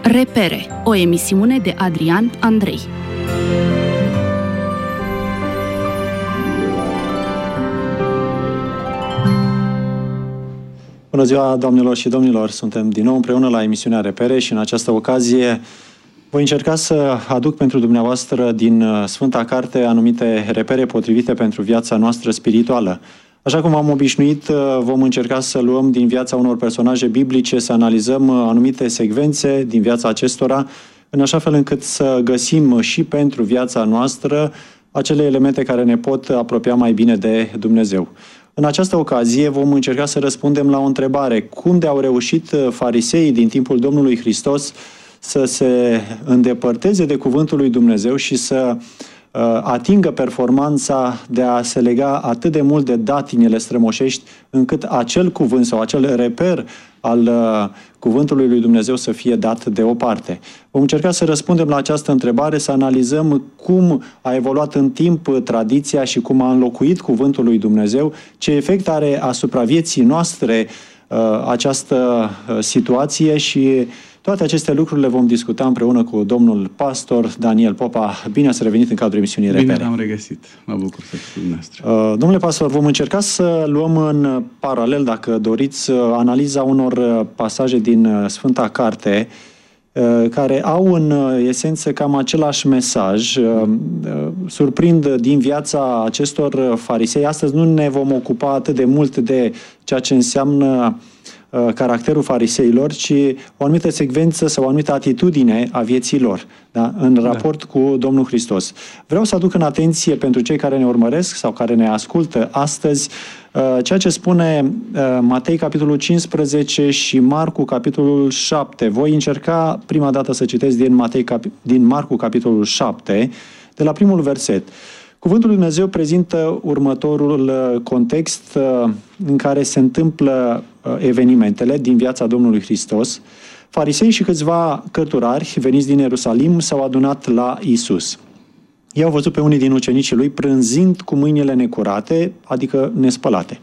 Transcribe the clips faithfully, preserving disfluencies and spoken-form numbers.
Repere, o emisiune de Adrian Andrei. Bună ziua, doamnelor și domnilor! Suntem din nou împreună la emisiunea Repere și în această ocazie voi încerca să aduc pentru dumneavoastră din Sfânta Carte anumite repere potrivite pentru viața noastră spirituală. Așa cum am obișnuit, vom încerca să luăm din viața unor personaje biblice, să analizăm anumite secvențe din viața acestora, în așa fel încât să găsim și pentru viața noastră acele elemente care ne pot apropia mai bine de Dumnezeu. În această ocazie vom încerca să răspundem la o întrebare. Cum de au reușit fariseii din timpul Domnului Hristos să se îndepărteze de cuvântul lui Dumnezeu și să uh, atingă performanța de a se lega atât de mult de datinele strămoșești, încât acel cuvânt sau acel reper al uh, cuvântului lui Dumnezeu să fie dat deoparte. Vom încerca să răspundem la această întrebare, să analizăm cum a evoluat în timp tradiția și cum a înlocuit cuvântul lui Dumnezeu, ce efect are asupra vieții noastre uh, această uh, situație și toate aceste lucruri le vom discuta împreună cu domnul pastor Daniel Popa. Bine ați revenit în cadrul emisiunii Repere. Bine am regăsit. Mă bucur să fiu dumneavoastră. Uh, domnule pastor, vom încerca să luăm în paralel, dacă doriți, analiza unor pasaje din Sfânta Carte uh, care au în esență cam același mesaj. Uh, surprind din viața acestor farisei. Astăzi nu ne vom ocupa atât de mult de ceea ce înseamnă caracterul fariseilor, ci o anumită secvență sau o anumită atitudine a vieții lor, da? În raport da. cu Domnul Hristos. Vreau să aduc în atenție pentru cei care ne urmăresc sau care ne ascultă astăzi ceea ce spune Matei capitolul cincisprezece și Marcu capitolul șapte. Voi încerca prima dată să citesc din, Matei, din Marcu capitolul șapte, de la primul verset. Cuvântul lui Dumnezeu prezintă următorul context în care se întâmplă evenimentele din viața Domnului Hristos. Farisei și câțiva cărturari veniți din Ierusalim s-au adunat la Iisus. Ei au văzut pe unii din ucenicii lui prânzind cu mâinile necurate, adică nespălate.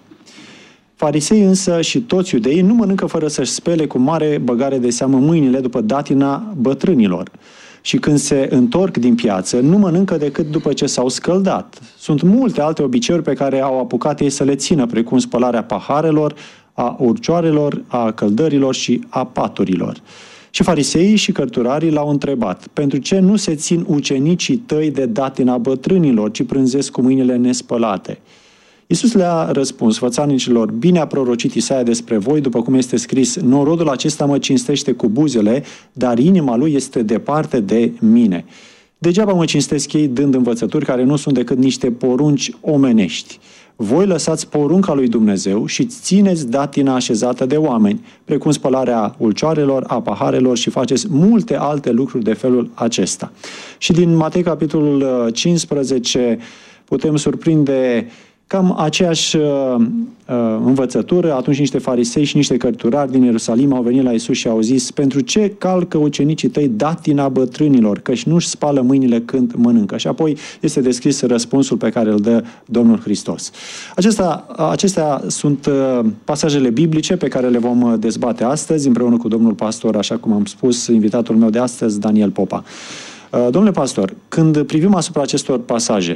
Farisei însă și toți iudeii nu mănâncă fără să-și spele cu mare băgare de seamă mâinile după datina bătrânilor. Și când se întorc din piață, nu mănâncă decât după ce s-au scăldat. Sunt multe alte obiceiuri pe care au apucat ei să le țină, precum spălarea paharelor, a urcioarelor, a căldărilor și a paturilor. Și fariseii și cărturarii l-au întrebat: pentru ce nu se țin ucenicii tăi de datina bătrânilor, ci prânzesc cu mâinile nespălate? Iisus le-a răspuns fățarnicilor: bine a prorocit Isaia despre voi, după cum este scris: norodul acesta mă cinstește cu buzele, dar inima lui este departe de mine. Degeaba mă cinstesc ei dând învățături care nu sunt decât niște porunci omenești. Voi lăsați porunca lui Dumnezeu și țineți datina așezată de oameni, precum spălarea ulcioarelor, a paharelor, și faceți multe alte lucruri de felul acesta. Și din Matei capitolul cincisprezece putem surprinde cam aceeași uh, învățătură. Atunci niște farisei și niște cărturari din Ierusalim au venit la Iisus și au zis: pentru ce calcă ucenicii tăi datina bătrânilor, căci nu-și spală mâinile când mănâncă? Și apoi este descris răspunsul pe care îl dă Domnul Hristos. Acestea, acestea sunt uh, pasajele biblice pe care le vom dezbate astăzi împreună cu domnul pastor, așa cum am spus, invitatul meu de astăzi, Daniel Popa. Uh, domnule pastor, când privim asupra acestor pasaje,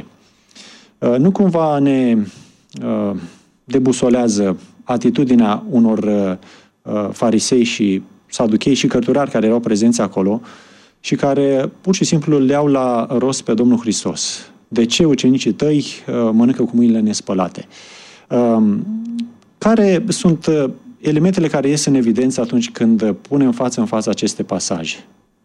nu cumva ne uh, debusolează atitudinea unor uh, farisei și saduchei și cărturari care erau prezenți acolo și care pur și simplu le iau la rost pe Domnul Hristos? De ce ucenicii tăi uh, mănâncă cu mâinile nespălate? Uh, care sunt uh, elementele care ies în evidență atunci când punem față în față aceste pasaje?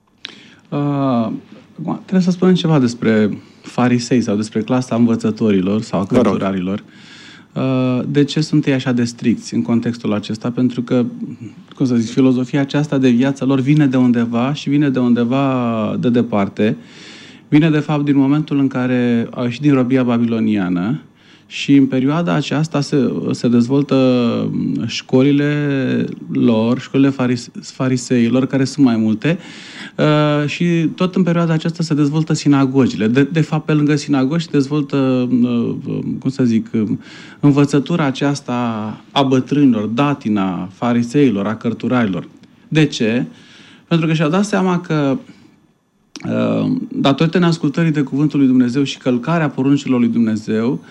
Uh, trebuie să spunem ceva despre farisei sau despre clasa învățătorilor sau cărturarilor. De ce sunt ei așa de stricți în contextul acesta? Pentru că, cum să zic, filozofia aceasta de viață lor vine de undeva și vine de undeva de departe. Vine, de fapt, din momentul în care au ieșit din robia babiloniană și în perioada aceasta se, se dezvoltă școlile lor, școlile farise, fariseilor, care sunt mai multe, uh, și tot în perioada aceasta se dezvoltă sinagogile. De, de fapt, pe lângă sinagogi se dezvoltă, uh, cum să zic, învățătura aceasta a bătrânilor, datina fariseilor, a cărturarilor. De ce? Pentru că și-au dat seama că datorită neascultării de cuvântul lui Dumnezeu și călcarea poruncilor lui Dumnezeu,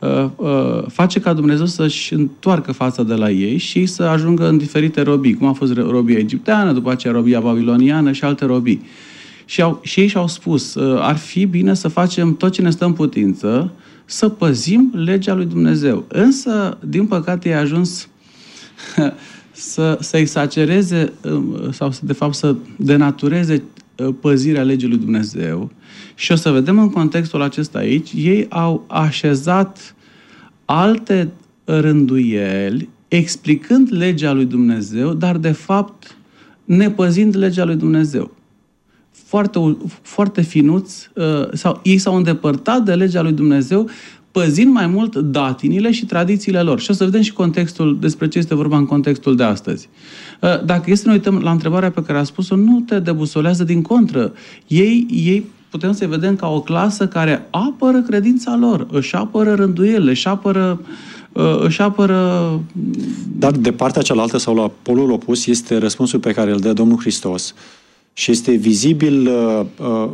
face ca Dumnezeu să-și întoarcă fața de la ei și să ajungă în diferite robii, cum a fost robia egipteană, după aceea robia babiloniană și alte robii. Și, au, și ei și-au spus, ar fi bine să facem tot ce ne stă în putință, să păzim legea lui Dumnezeu. Însă, din păcate, i-a ajuns să, să exagereze sau, de fapt, să denatureze păzirea legii lui Dumnezeu. Și o să vedem în contextul acesta aici, ei au așezat alte rânduieli, explicând legea lui Dumnezeu, dar, de fapt, nepăzind legea lui Dumnezeu. Foarte, foarte finuți, sau ei s-au îndepărtat de legea lui Dumnezeu, păzind mai mult datinile și tradițiile lor. Și o să vedem și contextul, despre ce este vorba în contextul de astăzi. Dacă este să ne uităm la întrebarea pe care a spus-o, nu te debusolează, din contră. Ei, ei putem să-i vedem ca o clasă care apără credința lor, își apără rânduielile, își apără, își apără... Dar de partea cealaltă sau la polul opus este răspunsul pe care îl dă Domnul Hristos și este vizibil uh,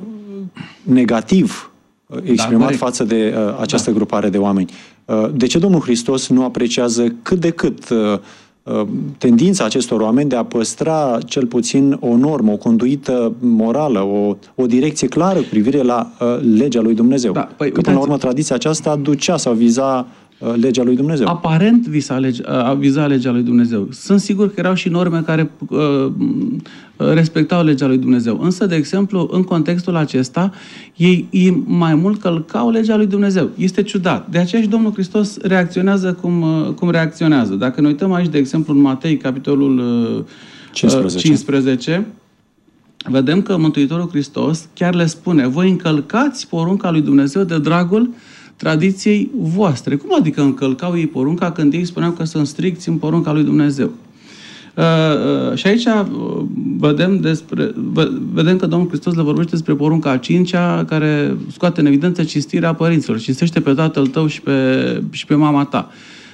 negativ exprimat da, față de uh, această da. grupare de oameni. Uh, de ce Domnul Hristos nu apreciază cât de cât uh, uh, tendința acestor oameni de a păstra cel puțin o normă, o conduită morală, o, o direcție clară cu privire la uh, legea lui Dumnezeu? Da, păi, că, până la urmă, tradiția aceasta ducea sau viza uh, legea lui Dumnezeu. Aparent visa, lege, uh, viza legea lui Dumnezeu. Sunt sigur că erau și norme care uh, respectau legea lui Dumnezeu. Însă, de exemplu, în contextul acesta, ei, ei mai mult călcau legea lui Dumnezeu. Este ciudat. De aceea și Domnul Hristos reacționează cum, cum reacționează. Dacă ne uităm aici, de exemplu, în Matei, capitolul cincisprezece, cincisprezece, vedem că Mântuitorul Hristos chiar le spune: voi încălcați porunca lui Dumnezeu de dragul tradiției voastre. Cum adică încălcau ei porunca când ei spuneau că sunt stricți în porunca lui Dumnezeu? Uh, uh, și aici uh, vedem, despre, vedem că Domnul Hristos le vorbește despre porunca a cincea, care scoate în evidență cinstirea părinților. Cinstește pe tatăl tău și pe, și pe mama ta.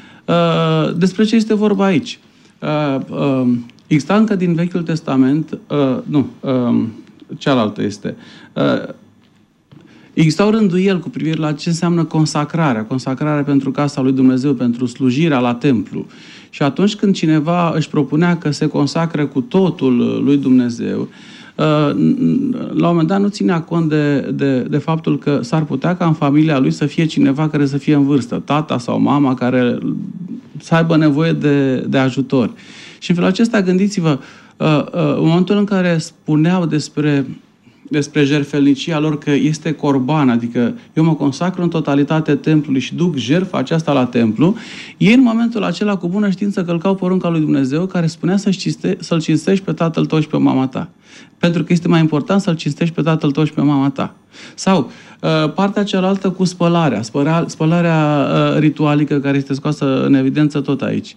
Uh, despre ce este vorba aici? Uh, uh, Exista încă din Vechiul Testament, uh, nu, uh, cealaltă este... Uh, Existau rânduieli cu privire la ce înseamnă consacrarea, consacrarea pentru casa lui Dumnezeu, pentru slujirea la templu. Și atunci când cineva își propunea că se consacră cu totul lui Dumnezeu, la un moment dat nu ținea cont de, de, de faptul că s-ar putea ca în familia lui să fie cineva care să fie în vârstă, tata sau mama, care să aibă nevoie de, de ajutor. Și în felul acesta, gândiți-vă, în momentul în care spuneau despre despre jertfelnicia lor, că este corban, adică eu mă consacru în totalitate templului și duc jertfa aceasta la templu, ei în momentul acela cu bună știință călcau porunca lui Dumnezeu, care spunea să-l cinste, să-l cinstești pe tatăl tău și pe mama ta. Pentru că este mai important să-l cinstești pe tatăl tău și pe mama ta. Sau partea cealaltă cu spălarea, spălarea, spălarea ritualică, care este scoasă în evidență tot aici.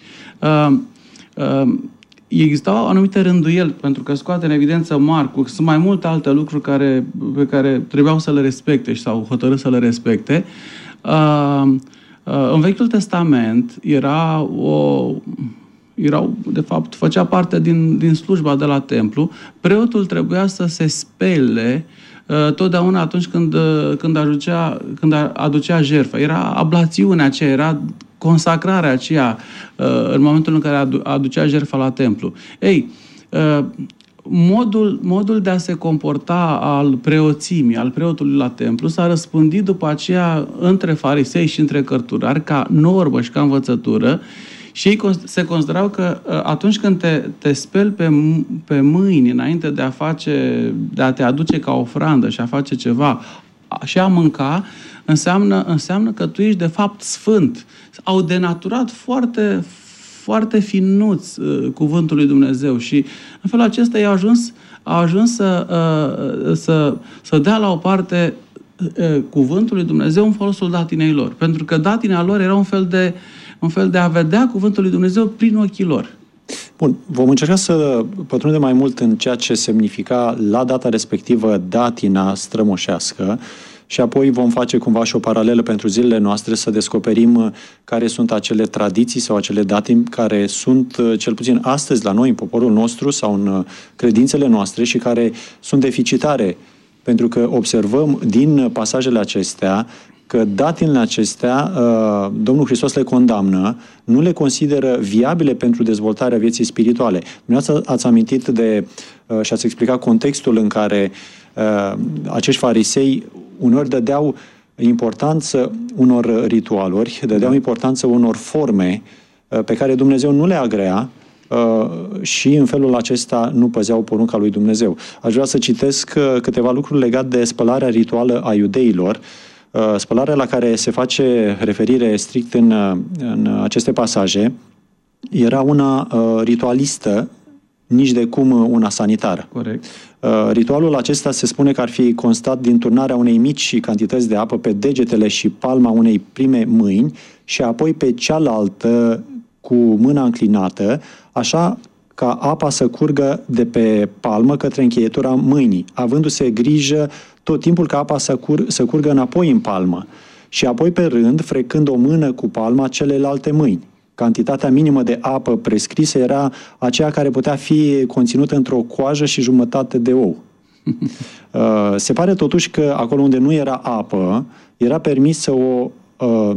Existau anumite rânduieli, pentru că scoate în evidență Marcu, sunt mai multe alte lucruri care, pe care trebuiau să le respecte și s-au hotărât să le respecte. În Vechiul Testament era o... Erau, de fapt, făcea parte din, din slujba de la templu. Preotul trebuia să se spele totdeauna atunci când, când, aducea, când aducea jertfă. Era ablațiunea aceea, era consacrarea aceea în momentul în care aducea jertfa la templu. Ei, modul, modul de a se comporta al preoțimii, al preotului la templu, s-a răspândit după aceea între farisei și între cărturari ca normă și ca învățătură. Și ei se considerau că atunci când te, te speli pe, pe mâini înainte de a face, de a te aduce ca ofrandă și a face ceva și a mânca, înseamnă, înseamnă că tu ești de fapt sfânt. Au denaturat foarte, foarte finuț uh, cuvântul lui Dumnezeu și în felul acesta ei au ajuns, au ajuns să, uh, să, să dea la o parte uh, cuvântul lui Dumnezeu în folosul datinei lor. Pentru că datinea lor era un fel de un fel de a vedea cuvântul lui Dumnezeu prin ochii lor. Bun, vom încerca să pătrundem mai mult în ceea ce semnifica la data respectivă datina strămoșească și apoi vom face cumva și o paralelă pentru zilele noastre să descoperim care sunt acele tradiții sau acele datimi care sunt, cel puțin astăzi, la noi, în poporul nostru sau în credințele noastre și care sunt deficitare. Pentru că observăm din pasajele acestea că datinile acestea Domnul Hristos le condamnă, nu le consideră viabile pentru dezvoltarea vieții spirituale. Dumneavoastră ați amintit de și ați explicat contextul în care acești farisei uneori dădeau importanță unor ritualuri, dădeau importanță unor forme pe care Dumnezeu nu le agrea și în felul acesta nu păzeau porunca lui Dumnezeu. Aș vrea să citesc câteva lucruri legate de spălarea rituală a iudeilor, spălarea la care se face referire strict în, în aceste pasaje era una ritualistă, nici de cum una sanitară. Corect. Ritualul acesta se spune că ar fi constat din turnarea unei mici cantități de apă pe degetele și palma unei prime mâini și apoi pe cealaltă cu mâna înclinată, așa ca apa să curgă de pe palmă către încheietura mâinii, avându-se grijă tot timpul ca apa să, cur- să curgă înapoi în palmă și apoi pe rând, frecând o mână cu palma celelalte mâini. Cantitatea minimă de apă prescrisă era aceea care putea fi conținută într-o coajă și jumătate de ou. Se pare totuși că acolo unde nu era apă, era permisă o uh,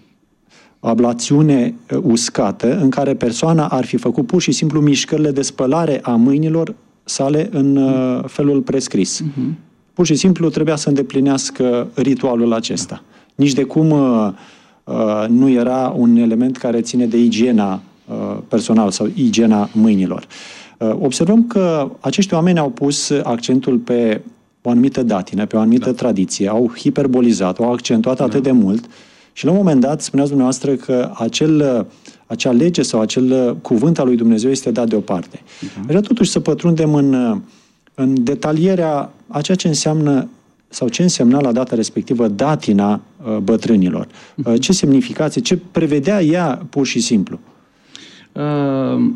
ablațiune uscată în care persoana ar fi făcut pur și simplu mișcările de spălare a mâinilor sale în uh, felul prescris. Uh-huh. Pur și simplu trebuia să îndeplinească ritualul acesta. Nici de cum uh, uh, nu era un element care ține de igiena uh, personală sau igiena mâinilor. Uh, observăm că acești oameni au pus accentul pe o anumită datină, pe o anumită da. tradiție, au hiperbolizat, au accentuat da. atât de mult și la un moment dat spuneați dumneavoastră că acel, acea lege sau acel cuvânt al lui Dumnezeu este dat deoparte. Uh-huh. Vreau totuși să pătrundem în, în detalierea a ceea ce înseamnă sau ce însemna la data respectivă datina uh, bătrânilor. Uh, ce semnificație, ce prevedea ea pur și simplu? Uh,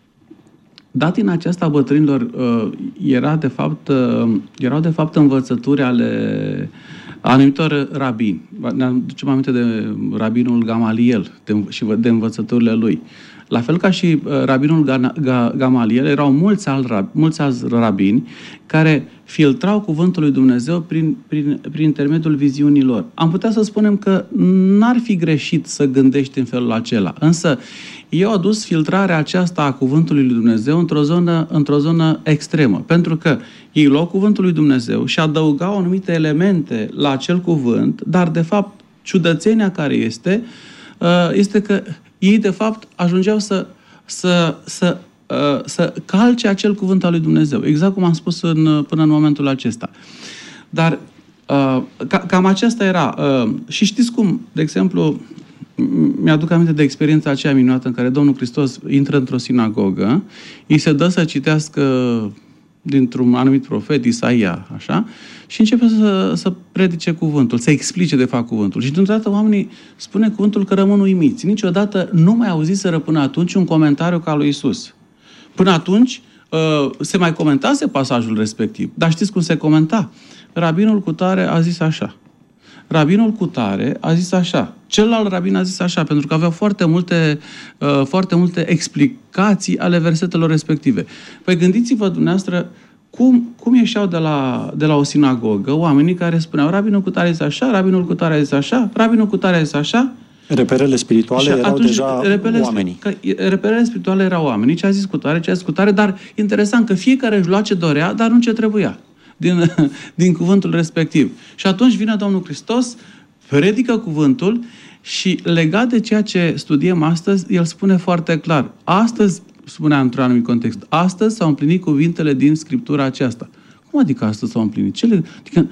datina aceasta a bătrânilor uh, era de fapt, uh, erau de fapt învățături ale anumitor rabini. Ne aducem aminte de rabinul Gamaliel de, și de învățăturile lui. La fel ca și uh, rabinul Gamaliel, erau mulți, al, mulți alți rabini care filtrau cuvântul lui Dumnezeu prin, prin, prin intermediul viziunilor. Am putea să spunem că n-ar fi greșit să gândești în felul acela, însă ei au adus filtrarea aceasta a cuvântului lui Dumnezeu într-o zonă, într-o zonă extremă, pentru că ei luau cuvântul lui Dumnezeu și adăugau anumite elemente la acel cuvânt, dar de fapt ciudățenia care este, este că ei de fapt ajungeau să, să, să, să calce acel cuvânt al lui Dumnezeu, exact cum am spus în, până în momentul acesta. Dar ca, cam aceasta era. Și știți cum, de exemplu, mi-aduc aminte de experiența aceea minunată în care Domnul Hristos intră într-o sinagogă, îi se dă să citească dintr-un anumit profet, Isaia, așa, și începe să, să predice cuvântul, să explice de fapt cuvântul. Și dintr-o dată oamenii spune cuvântul că rămân uimiți. Niciodată nu mai auziseră până atunci un comentariu ca lui Isus. Până atunci uh, se mai comentase pasajul respectiv. Dar știți cum se comenta? Rabinul cutare a zis așa. Rabinul cutare a zis așa. Celălalt rabin a zis așa, pentru că avea foarte multe, uh, foarte multe explicații ale versetelor respective. Păi gândiți-vă dumneavoastră cum, cum ieșeau de la, de la o sinagogă oamenii care spuneau rabinul cutare a zis așa, rabinul cutare a zis așa, rabinul cutare a zis așa. Reperele spirituale erau atunci, deja reperele, oamenii. Că, reperele spirituale erau oamenii, ce a zis cutare, ce a zis cutare, dar interesant că fiecare își lua ce dorea, dar nu ce trebuia din, din cuvântul respectiv. Și atunci vine Domnul Hristos, predică cuvântul și legat de ceea ce studiem astăzi, el spune foarte clar. Astăzi, spunea într-un anumit context, astăzi s-au împlinit cuvintele din Scriptura aceasta. Cum adică astăzi s-au împlinit? Cele, adică,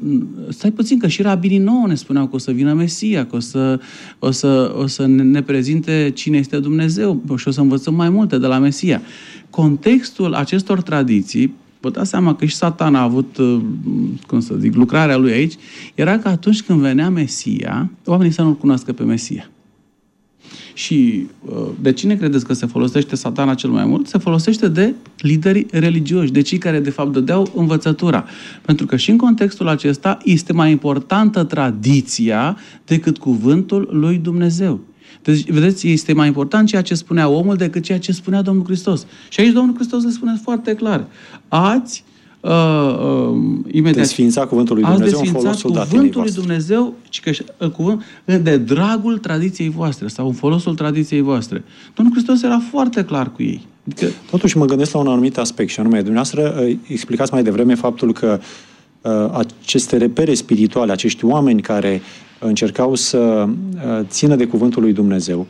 stai puțin, că și rabinii nouă ne spuneau că o să vină Mesia, că o să, o să, o să ne prezinte cine este Dumnezeu și o să învățăm mai multe de la Mesia. Contextul acestor tradiții, vă dați seama că și Satan a avut, cum să zic, lucrarea lui aici, era că atunci când venea Mesia, oamenii să nu-L cunoască pe Mesia. Și de cine credeți că se folosește Satana cel mai mult? Se folosește de liderii religioși, de cei care de fapt dădeau învățătura. Pentru că și în contextul acesta este mai importantă tradiția decât cuvântul lui Dumnezeu. Deci, vedeți, este mai important ceea ce spunea omul decât ceea ce spunea Domnul Hristos. Și aici Domnul Hristos le spune foarte clar. Ați Uh, uh, imediat, desfința cuvântul lui Dumnezeu în folosul cuvântul lui Dumnezeu că, cuvânt, de dragul tradiției voastre sau în folosul tradiției voastre. Domnul Hristos era foarte clar cu ei. Adică... Totuși mă gândesc la un anumit aspect și anume, dumneavoastră explicați mai devreme faptul că uh, aceste repere spirituale, acești oameni care încercau să uh, țină de cuvântul lui Dumnezeu,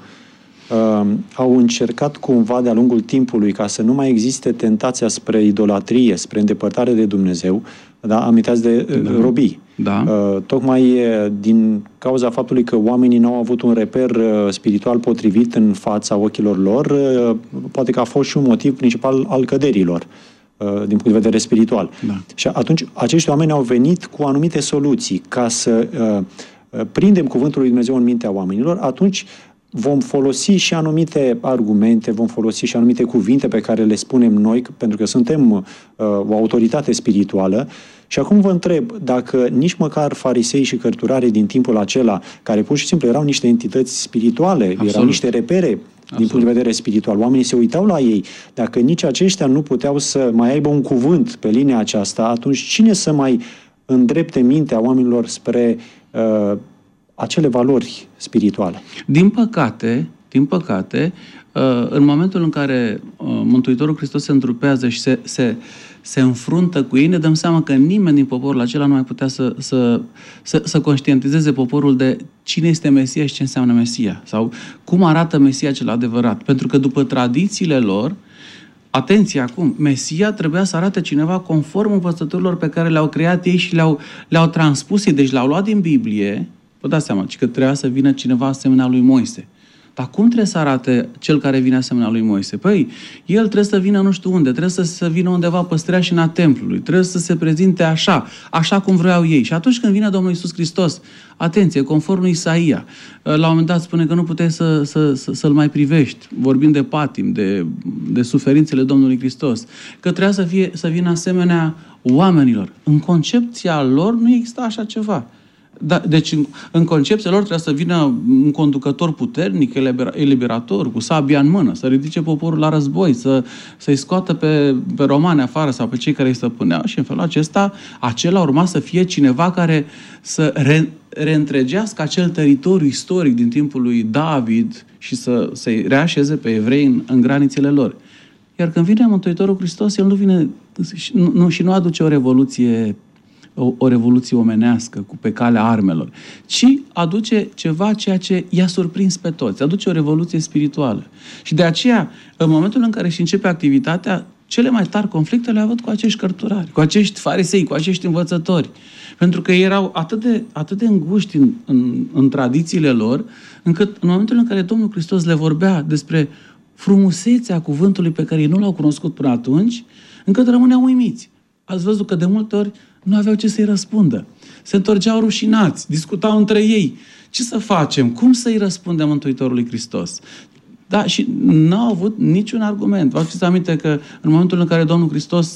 Uh, au încercat cumva de-a lungul timpului ca să nu mai existe tentația spre idolatrie, spre îndepărtare de Dumnezeu, da? Aminteați de uh, da. robii. Da. Uh, tocmai uh, din cauza faptului că oamenii n-au avut un reper uh, spiritual potrivit în fața ochilor lor, uh, poate că a fost și un motiv principal al căderilor, uh, din punct de vedere spiritual. Da. Și atunci acești oameni au venit cu anumite soluții ca să uh, prindem cuvântul lui Dumnezeu în mintea oamenilor, atunci vom folosi și anumite argumente, vom folosi și anumite cuvinte pe care le spunem noi, pentru că suntem uh, o autoritate spirituală. Și acum vă întreb dacă nici măcar farisei și cărturarii din timpul acela, care pur și simplu erau niște entități spirituale, Absolut. erau niște repere Absolut. din punct de vedere spiritual, oamenii se uitau la ei, dacă nici aceștia nu puteau să mai aibă un cuvânt pe linia aceasta, atunci cine să mai îndrepte mintea oamenilor spre uh, acele valori spirituale? Din păcate, din păcate, în momentul în care Mântuitorul Hristos se întrupează și se, se, se înfruntă cu ei, ne dăm seama că nimeni din poporul acela nu mai putea să, să, să, să conștientizeze poporul de cine este Mesia și ce înseamnă Mesia. Sau cum arată Mesia cel adevărat. Pentru că după tradițiile lor, atenție acum, Mesia trebuia să arate cineva conform învățăturilor pe care le-au creat ei și le-au, le-au transpus ei. Deci le-au luat din Biblie. Vă dați seama, că trebuia să vină cineva asemenea lui Moise. Dar cum trebuie să arate cel care vine asemenea lui Moise? Păi, el trebuie să vină nu știu unde, trebuie să, să vină undeva pe streașina templului, trebuie să se prezinte așa, așa cum vreau ei. Și atunci când vine Domnul Iisus Hristos, atenție, conform lui Isaia, la un moment dat spune că nu puteai să, să, să, să-l mai privești, vorbind de patim, de, de suferințele Domnului Hristos, că trebuia să, fie, să vină asemenea oamenilor. În concepția lor nu exista așa ceva. Da, deci în, în concepția lor trebuie să vină un conducător puternic, eliberator, cu sabia în mână, să ridice poporul la război, să, să-i scoată pe, pe romani afară sau pe cei care îi stăpâneau și în felul acesta acela urma să fie cineva care să re, reîntregească acel teritoriu istoric din timpul lui David și să, să-i reașeze pe evrei în, în granițele lor. Iar când vine Mântuitorul Hristos, el nu vine și nu, și nu aduce o revoluție O, o revoluție omenească cu pe calea armelor, ci aduce ceva ceea ce i-a surprins pe toți, aduce o revoluție spirituală. Și de aceea, în momentul în care își începe activitatea, cele mai tari conflicte le a avut cu acești cărturari, cu acești farisei, cu acești învățători. Pentru că erau atât de, atât de înguști în, în, în tradițiile lor, încât în momentul în care Domnul Hristos le vorbea despre frumusețea cuvântului pe care ei nu l-au cunoscut până atunci, încât rămâneau uimiți. Ați văzut că de multe ori nu aveau ce să-i răspundă. Se întorceau rușinați, discutau între ei. Ce să facem? Cum să-i răspundem Mântuitorului Hristos? Da, și n-au avut niciun argument. Vă aduceți aminte că în momentul în care Domnul Hristos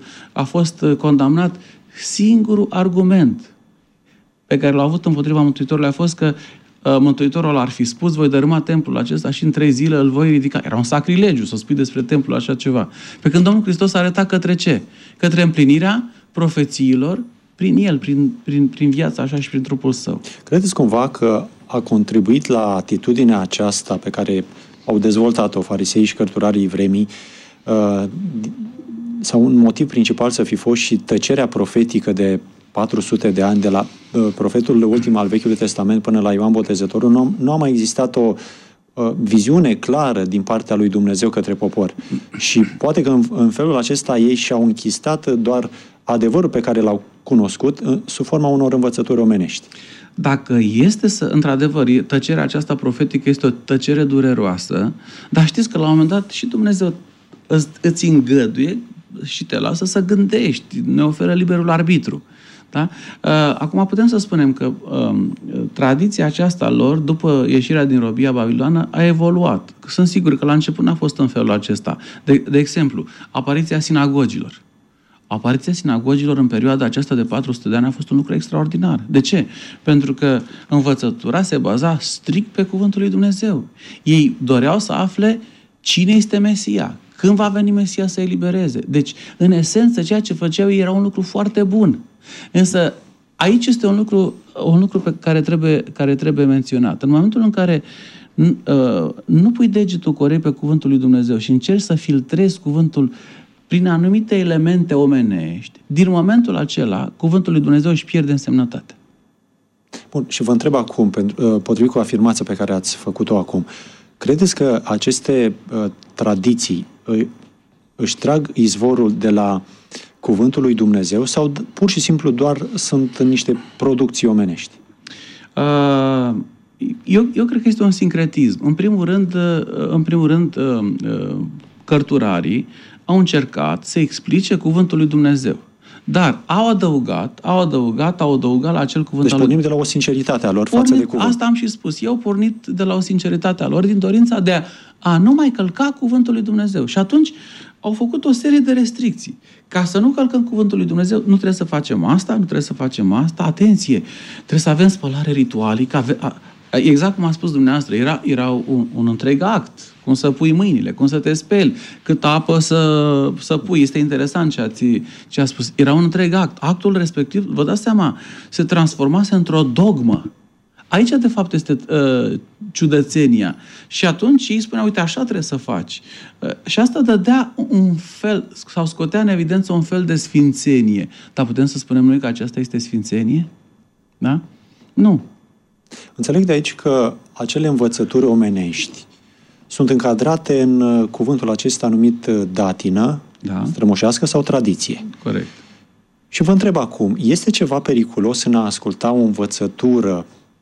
a fost condamnat, singurul argument pe care l-a avut împotriva Mântuitorului a fost că Mântuitorul ar fi spus, voi dărâma templul acesta și în trei zile îl voi ridica. Era un sacrilegiu să spui despre templul așa ceva. Pe când Domnul Hristos a arătat către ce? Către împlinirea profețiilor prin el, prin, prin, prin viața așa și prin trupul său. Credeți cumva că a contribuit la atitudinea aceasta pe care au dezvoltat-o farisei și cărturarii vremii uh, sau un motiv principal să fi fost și tăcerea profetică de patru sute de ani de la uh, profetul ultim al Vechiului Testament până la Ioan Botezătorul? Nu, nu a mai existat o uh, viziune clară din partea lui Dumnezeu către popor. Și poate că în, în felul acesta ei și-au închistat doar adevărul pe care l-au cunoscut uh, sub forma unor învățături omenești. Dacă este să, într-adevăr, tăcerea aceasta profetică este o tăcere dureroasă, dar știți că la un moment dat și Dumnezeu îți, îți îngăduie și te lasă să gândești, ne oferă liberul arbitru. Da? Acum putem să spunem că um, tradiția aceasta lor, după ieșirea din robia babilonă, a evoluat. Sunt sigur că la început n-a fost în felul acesta. De, de exemplu, apariția sinagogilor. Apariția sinagogilor în perioada aceasta de patru sute de ani a fost un lucru extraordinar. De ce? Pentru că învățătura se baza strict pe cuvântul lui Dumnezeu. Ei doreau să afle cine este Mesia, când va veni Mesia să elibereze. Deci, în esență, ceea ce făceau ei era un lucru foarte bun. Însă, aici este un lucru, un lucru pe care trebuie, care trebuie menționat. În momentul în care uh, nu pui degetul corect pe cuvântul lui Dumnezeu și încerci să filtrezi cuvântul prin anumite elemente omenești, din momentul acela, cuvântul lui Dumnezeu își pierde însemnătate. Bun, și vă întreb acum, pentru, potrivit cu afirmația pe care ați făcut-o acum, credeți că aceste uh, tradiții uh, își trag izvorul de la cuvântul lui Dumnezeu sau pur și simplu doar sunt niște producții omenești? Uh, eu, eu cred că este un sincretism. În primul rând, uh, în primul rând uh, uh, cărturarii au încercat să explice cuvântul lui Dumnezeu. Dar au adăugat, au adăugat, au adăugat la acel cuvânt. Deci al pornim lui... de la o sinceritate a lor pornim, față de cuvânt. Asta am și spus. Eu pornit de la o sinceritate a lor, din dorința de a, a nu mai călca cuvântul lui Dumnezeu. Și atunci au făcut o serie de restricții. Ca să nu călcăm cuvântul lui Dumnezeu, nu trebuie să facem asta, nu trebuie să facem asta. Atenție! Trebuie să avem spălare ritualică. Ave... Exact cum a spus dumneavoastră, era, era un, un întreg act. Cum să pui mâinile, cum să te speli, cât apă să, să pui. Este interesant ce ați, ce a spus. Era un întreg act. Actul respectiv, vă dați seama, se transformase într-o dogmă. Aici, de fapt, este uh, ciudățenia. Și atunci ei spuneau, uite, așa trebuie să faci. Uh, și asta dădea un fel, sau scotea în evidență un fel de sfințenie. Dar putem să spunem noi că aceasta este sfințenie? Da? Nu. Înțeleg de aici că acele învățături omenești sunt încadrate în cuvântul acesta numit datină, da, strămoșească sau tradiție. Corect. Și vă întreb acum, este ceva periculos în a asculta o învățătură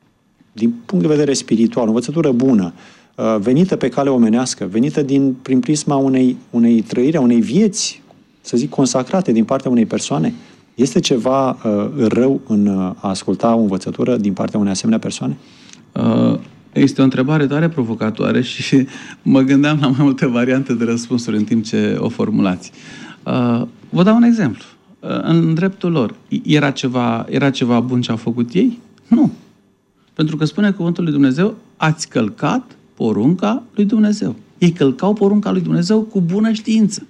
din punct de vedere spiritual, o învățătură bună, venită pe cale omenească, venită din, prin prisma unei, unei trăiri, a unei vieți, să zic, consacrate din partea unei persoane? Este ceva uh, rău în a asculta o învățătură din partea unei asemenea persoane? Uh, este o întrebare tare provocatoare și mă gândeam la mai multe variante de răspunsuri în timp ce o formulați. Uh, vă dau un exemplu. Uh, în dreptul lor, era ceva, era ceva bun ce au făcut ei? Nu. Pentru că spune cuvântul lui Dumnezeu, ați călcat porunca lui Dumnezeu. Ei călcau porunca lui Dumnezeu cu bună știință.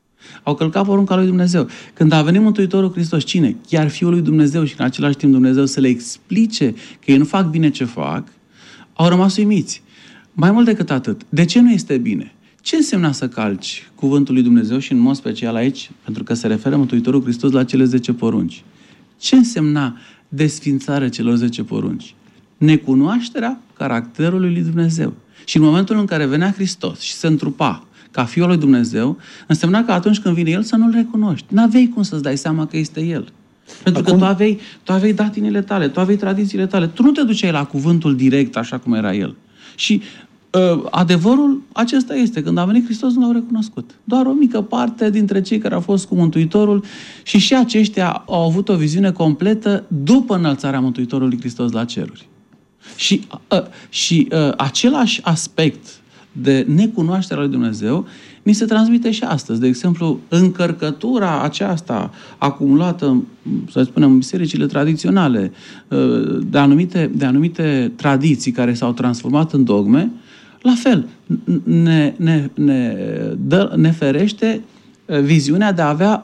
Au călcat porunca lui Dumnezeu. Când a venit Mântuitorul Hristos, cine? Chiar Fiul lui Dumnezeu și în același timp Dumnezeu să le explice că ei nu fac bine ce fac, au rămas uimiți. Mai mult decât atât, de ce nu este bine? Ce însemna să calci cuvântul lui Dumnezeu și în mod special aici, pentru că se referă Mântuitorul Hristos la cele zece porunci? Ce însemna desfințarea celor zece porunci? Necunoașterea caracterului lui Dumnezeu. Și în momentul în care venea Hristos și se întrupa ca Fiul lui Dumnezeu, însemna că atunci când vine El să nu-L recunoști. N-aveai cum să-ți dai seama că este El. Pentru Acum... că tu aveai, tu aveai datinile tale, tu aveai tradițiile tale. Tu nu te duceai la cuvântul direct așa cum era El. Și uh, adevărul acesta este, când a venit Hristos nu L-au recunoscut. Doar o mică parte dintre cei care au fost cu Mântuitorul și și aceștia au avut o viziune completă după înălțarea Mântuitorului Hristos la ceruri. Și, uh, și uh, același aspect de necunoașterea lui Dumnezeu ni se transmite și astăzi. De exemplu, încărcătura aceasta acumulată, să spunem, în bisericile tradiționale, de anumite, de anumite tradiții care s-au transformat în dogme, la fel, ne, ne, ne, dă, ne ferește viziunea de a avea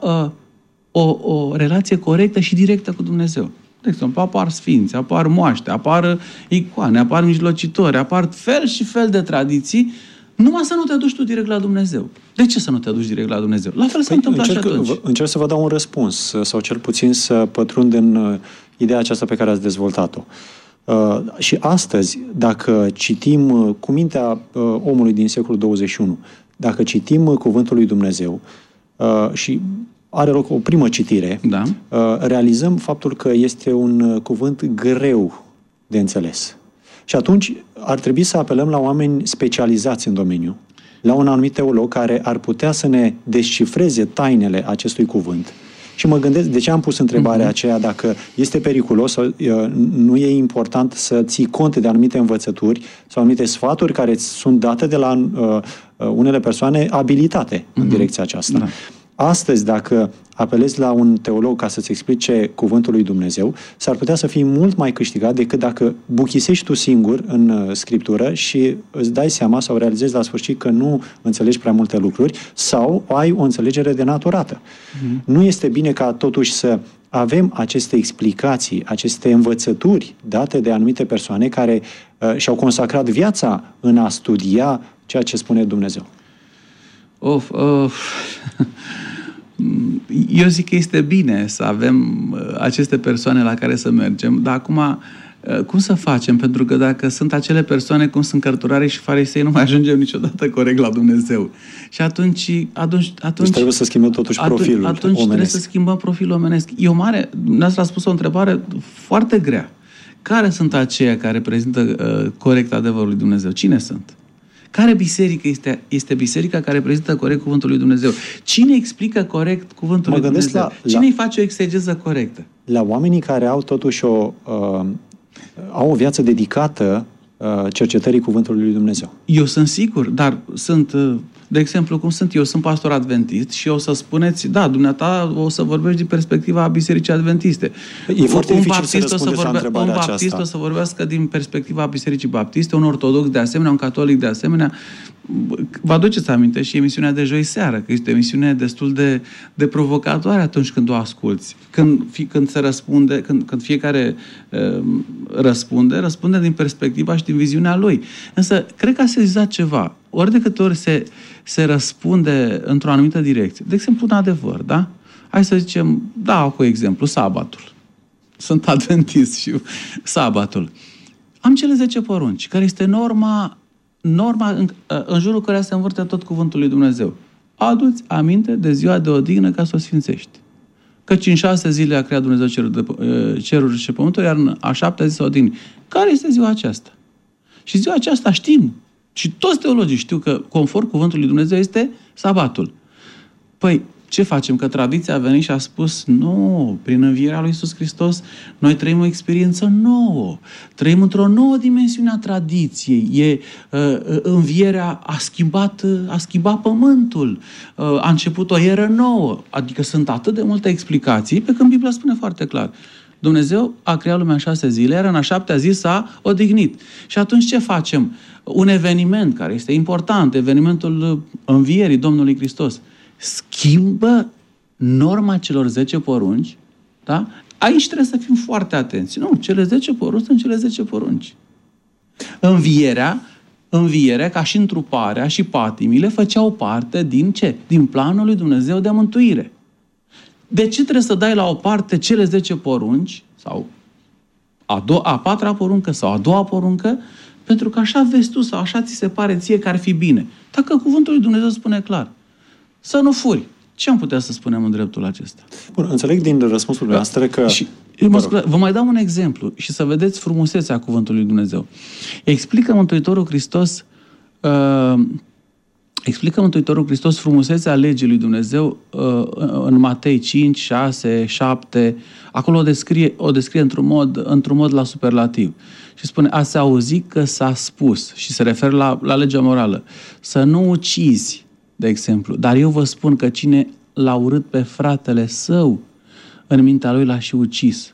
o, o relație corectă și directă cu Dumnezeu. De exemplu, apar sfinți, apar moaște, apar icoane, apar mijlocitori, apar fel și fel de tradiții, numai să nu te duci tu direct la Dumnezeu. De ce să nu te duci direct la Dumnezeu? La fel se păi, întâmplă încerc, și atunci. Încerc să vă dau un răspuns, sau cel puțin să pătrund în uh, ideea aceasta pe care ați dezvoltat-o. Uh, și astăzi, dacă citim uh, cu mintea uh, omului din secolul douăzeci și unu, dacă citim uh, Cuvântul lui Dumnezeu uh, și are loc o primă citire, da. uh, realizăm faptul că este un uh, cuvânt greu de înțeles. Și atunci ar trebui să apelăm la oameni specializați în domeniu, la un anumit teolog care ar putea să ne descifreze tainele acestui cuvânt Și mă gândesc, de ce am pus întrebarea uh-huh. aceea, dacă este periculos sau nu e important să ții cont de anumite învățături sau anumite sfaturi care sunt date de la uh, unele persoane abilitate uh-huh. în direcția aceasta. Da. Astăzi, dacă apelezi la un teolog ca să-ți explice cuvântul lui Dumnezeu, s-ar putea să fii mult mai câștigat decât dacă buchisești tu singur în Scriptură și îți dai seama sau realizezi la sfârșit că nu înțelegi prea multe lucruri sau ai o înțelegere denaturată. Mm. Nu este bine ca totuși să avem aceste explicații, aceste învățături date de anumite persoane care uh, și-au consacrat viața în a studia ceea ce spune Dumnezeu. Of, of. Eu zic că este bine să avem aceste persoane la care să mergem, dar acum cum să facem? Pentru că dacă sunt acele persoane cum sunt cărturarii și farisei, nu mai ajungem niciodată corect la Dumnezeu. Și atunci... atunci, atunci deci trebuie să schimbăm totuși profilul atunci, atunci trebuie să schimbăm profilul omenesc. E o mare... Dumneavoastră a spus o întrebare foarte grea. Care sunt aceia care prezintă uh, corect adevărul lui Dumnezeu? Cine sunt? Care biserică este, este biserica care prezintă corect cuvântul lui Dumnezeu? Cine explică corect cuvântul mă lui Dumnezeu? La, Cine la, îi face o exegeză corectă? La oamenii care au totuși o, uh, au o viață dedicată uh, cercetării cuvântului lui Dumnezeu. Eu sunt sigur, dar sunt, uh, de exemplu, cum sunt eu, sunt pastor adventist și o să spuneți, da, dumneata o să vorbești din perspectiva Bisericii Adventiste. E foarte un dificil să răspundeți vorbe, la întrebarea un baptist aceasta. o să vorbească din perspectiva Bisericii Baptiste, un ortodox de asemenea, un catolic de asemenea. Vă aduceți aminte și emisiunea de joi seară, că este o emisiune destul de, de provocatoare atunci când o asculți. Când, când se răspunde, când, când fiecare uh, răspunde, răspunde din perspectiva și din viziunea lui. Însă, cred că a sezizat ceva. Ori de câte ori se, se răspunde într-o anumită direcție. De exemplu, un adevăr, da? Hai să zicem, da, cu exemplu, sabatul. Sunt adventist și sabatul. Am cele zece porunci, care este norma norma în, în jurul căreia se învârte tot cuvântul lui Dumnezeu. Adu-ți aminte de ziua de odihnă ca să o sfințești. Căci în șase zile a creat Dumnezeu cerul de, ceruri și pământul, iar în a șaptea zi se odihni. Care este ziua aceasta? Și ziua aceasta știm. Și toți teologii știu că, conform cuvântului lui Dumnezeu, este sabatul. Păi, ce facem? Că tradiția a venit și a spus, nu, prin învierea lui Iisus Hristos, noi trăim o experiență nouă. Trăim într-o nouă dimensiune a tradiției. E, uh, învierea a schimbat, uh, a schimbat pământul. Uh, a început o eră nouă. Adică sunt atât de multe explicații, pe când Biblia spune foarte clar. Dumnezeu a creat lumea în șase zile, iar în a șaptea zi s-a odihnit. Și atunci ce facem? Un eveniment care este important, evenimentul învierii Domnului Hristos, schimbă norma celor zece porunci, da? Aici trebuie să fim foarte atenți. Nu, cele zece porunci sunt cele zece porunci. Învierea, învierea, ca și întruparea și patimile, făceau parte din ce? Din planul lui Dumnezeu de mântuire. De ce trebuie să dai la o parte cele zece porunci, sau a, do- a patra poruncă, sau a doua poruncă, pentru că așa vezi tu, sau așa ți se pare ție că ar fi bine. Dacă cuvântul lui Dumnezeu spune clar, să nu furi. Ce am putea să spunem în dreptul acesta? Bun, înțeleg din răspunsul noastră că... Și, mă, vă mai dau un exemplu și să vedeți frumusețea cuvântului lui Dumnezeu. Explică Mântuitorul Hristos uh, explică Mântuitorul Hristos frumusețea legii lui Dumnezeu uh, în Matei cinci, șase, șapte. Acolo o descrie, o descrie într-un mod, într-un mod la superlativ. Și spune, ați auzit că s-a spus, și se referă la, la legea morală, să nu ucizi, de exemplu. Dar eu vă spun că cine l-a urât pe fratele său, în mintea lui l-a și ucis.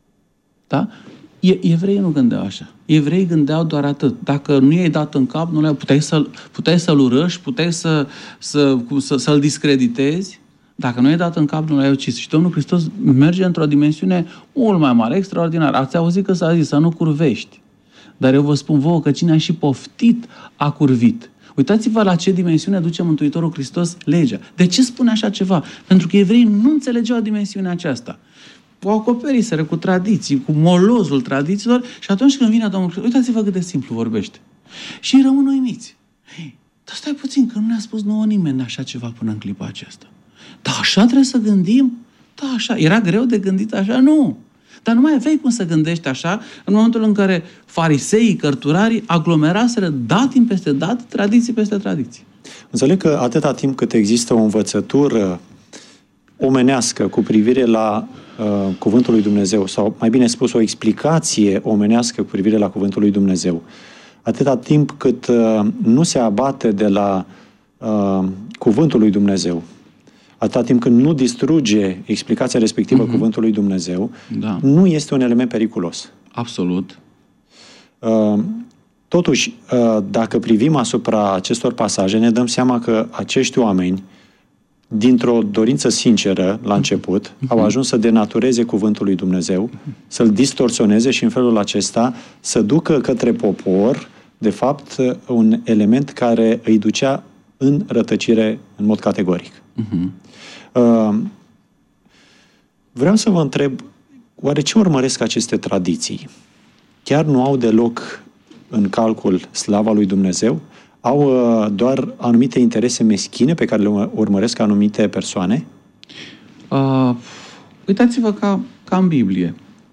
Da? E, evreii nu gândeau așa. Evreii gândeau doar atât. Dacă nu i-ai dat în cap, nu le puteai, să, puteai să-l urăști, puteai să, să, să, să-l discreditezi. Dacă nu i-ai dat în cap, nu l-ai ucis. Și Domnul Hristos merge într-o dimensiune mult mai mare, extraordinară. Ați auzit că s-a zis să nu curvești. Dar eu vă spun vouă că cine a și poftit, a curvit. Uitați-vă la ce dimensiune duce Mântuitorul Hristos legea. De ce spune așa ceva? Pentru că evreii nu înțelegeau dimensiunea aceasta. O acoperiseră cu tradiții, cu molozul tradițiilor și atunci când vine Domnul Hristos, uitați-vă cât de simplu vorbește. Și îi rămân uimiți. Hei, dar stai puțin, că nu ne-a spus nouă nimeni așa ceva până în clipa aceasta. Da, așa trebuie să gândim? Da, așa. Era greu de gândit așa? Nu. Dar nu mai aveai cum să gândești așa în momentul în care fariseii, cărturarii aglomeraseră datin peste dat, tradiții peste tradiții. Înțeleg că atâta timp cât există o învățătură omenească cu privire la uh, Cuvântul lui Dumnezeu, sau mai bine spus, o explicație omenească cu privire la Cuvântul lui Dumnezeu, atâta timp cât uh, nu se abate de la uh, Cuvântul lui Dumnezeu, atâta timp când nu distruge explicația respectivă uh-huh. Cuvântului lui Dumnezeu, da. Nu este un element periculos. Absolut. Uh, totuși, uh, dacă privim asupra acestor pasaje, ne dăm seama că acești oameni, dintr-o dorință sinceră la început, uh-huh. au ajuns să denatureze Cuvântul lui Dumnezeu, uh-huh. să-l distorsioneze și în felul acesta să ducă către popor, de fapt, un element care îi ducea în rătăcire în mod categoric. Uh-huh. Uh, vreau să vă întreb, oare ce urmăresc aceste tradiții? Chiar nu au deloc în calcul slava lui Dumnezeu? Au uh, doar anumite interese meschine pe care le urmăresc anumite persoane? Uh, uitați-vă ca, ca în Biblie.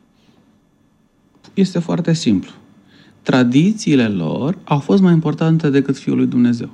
Este foarte simplu. Tradițiile lor au fost mai importante decât Fiul lui Dumnezeu.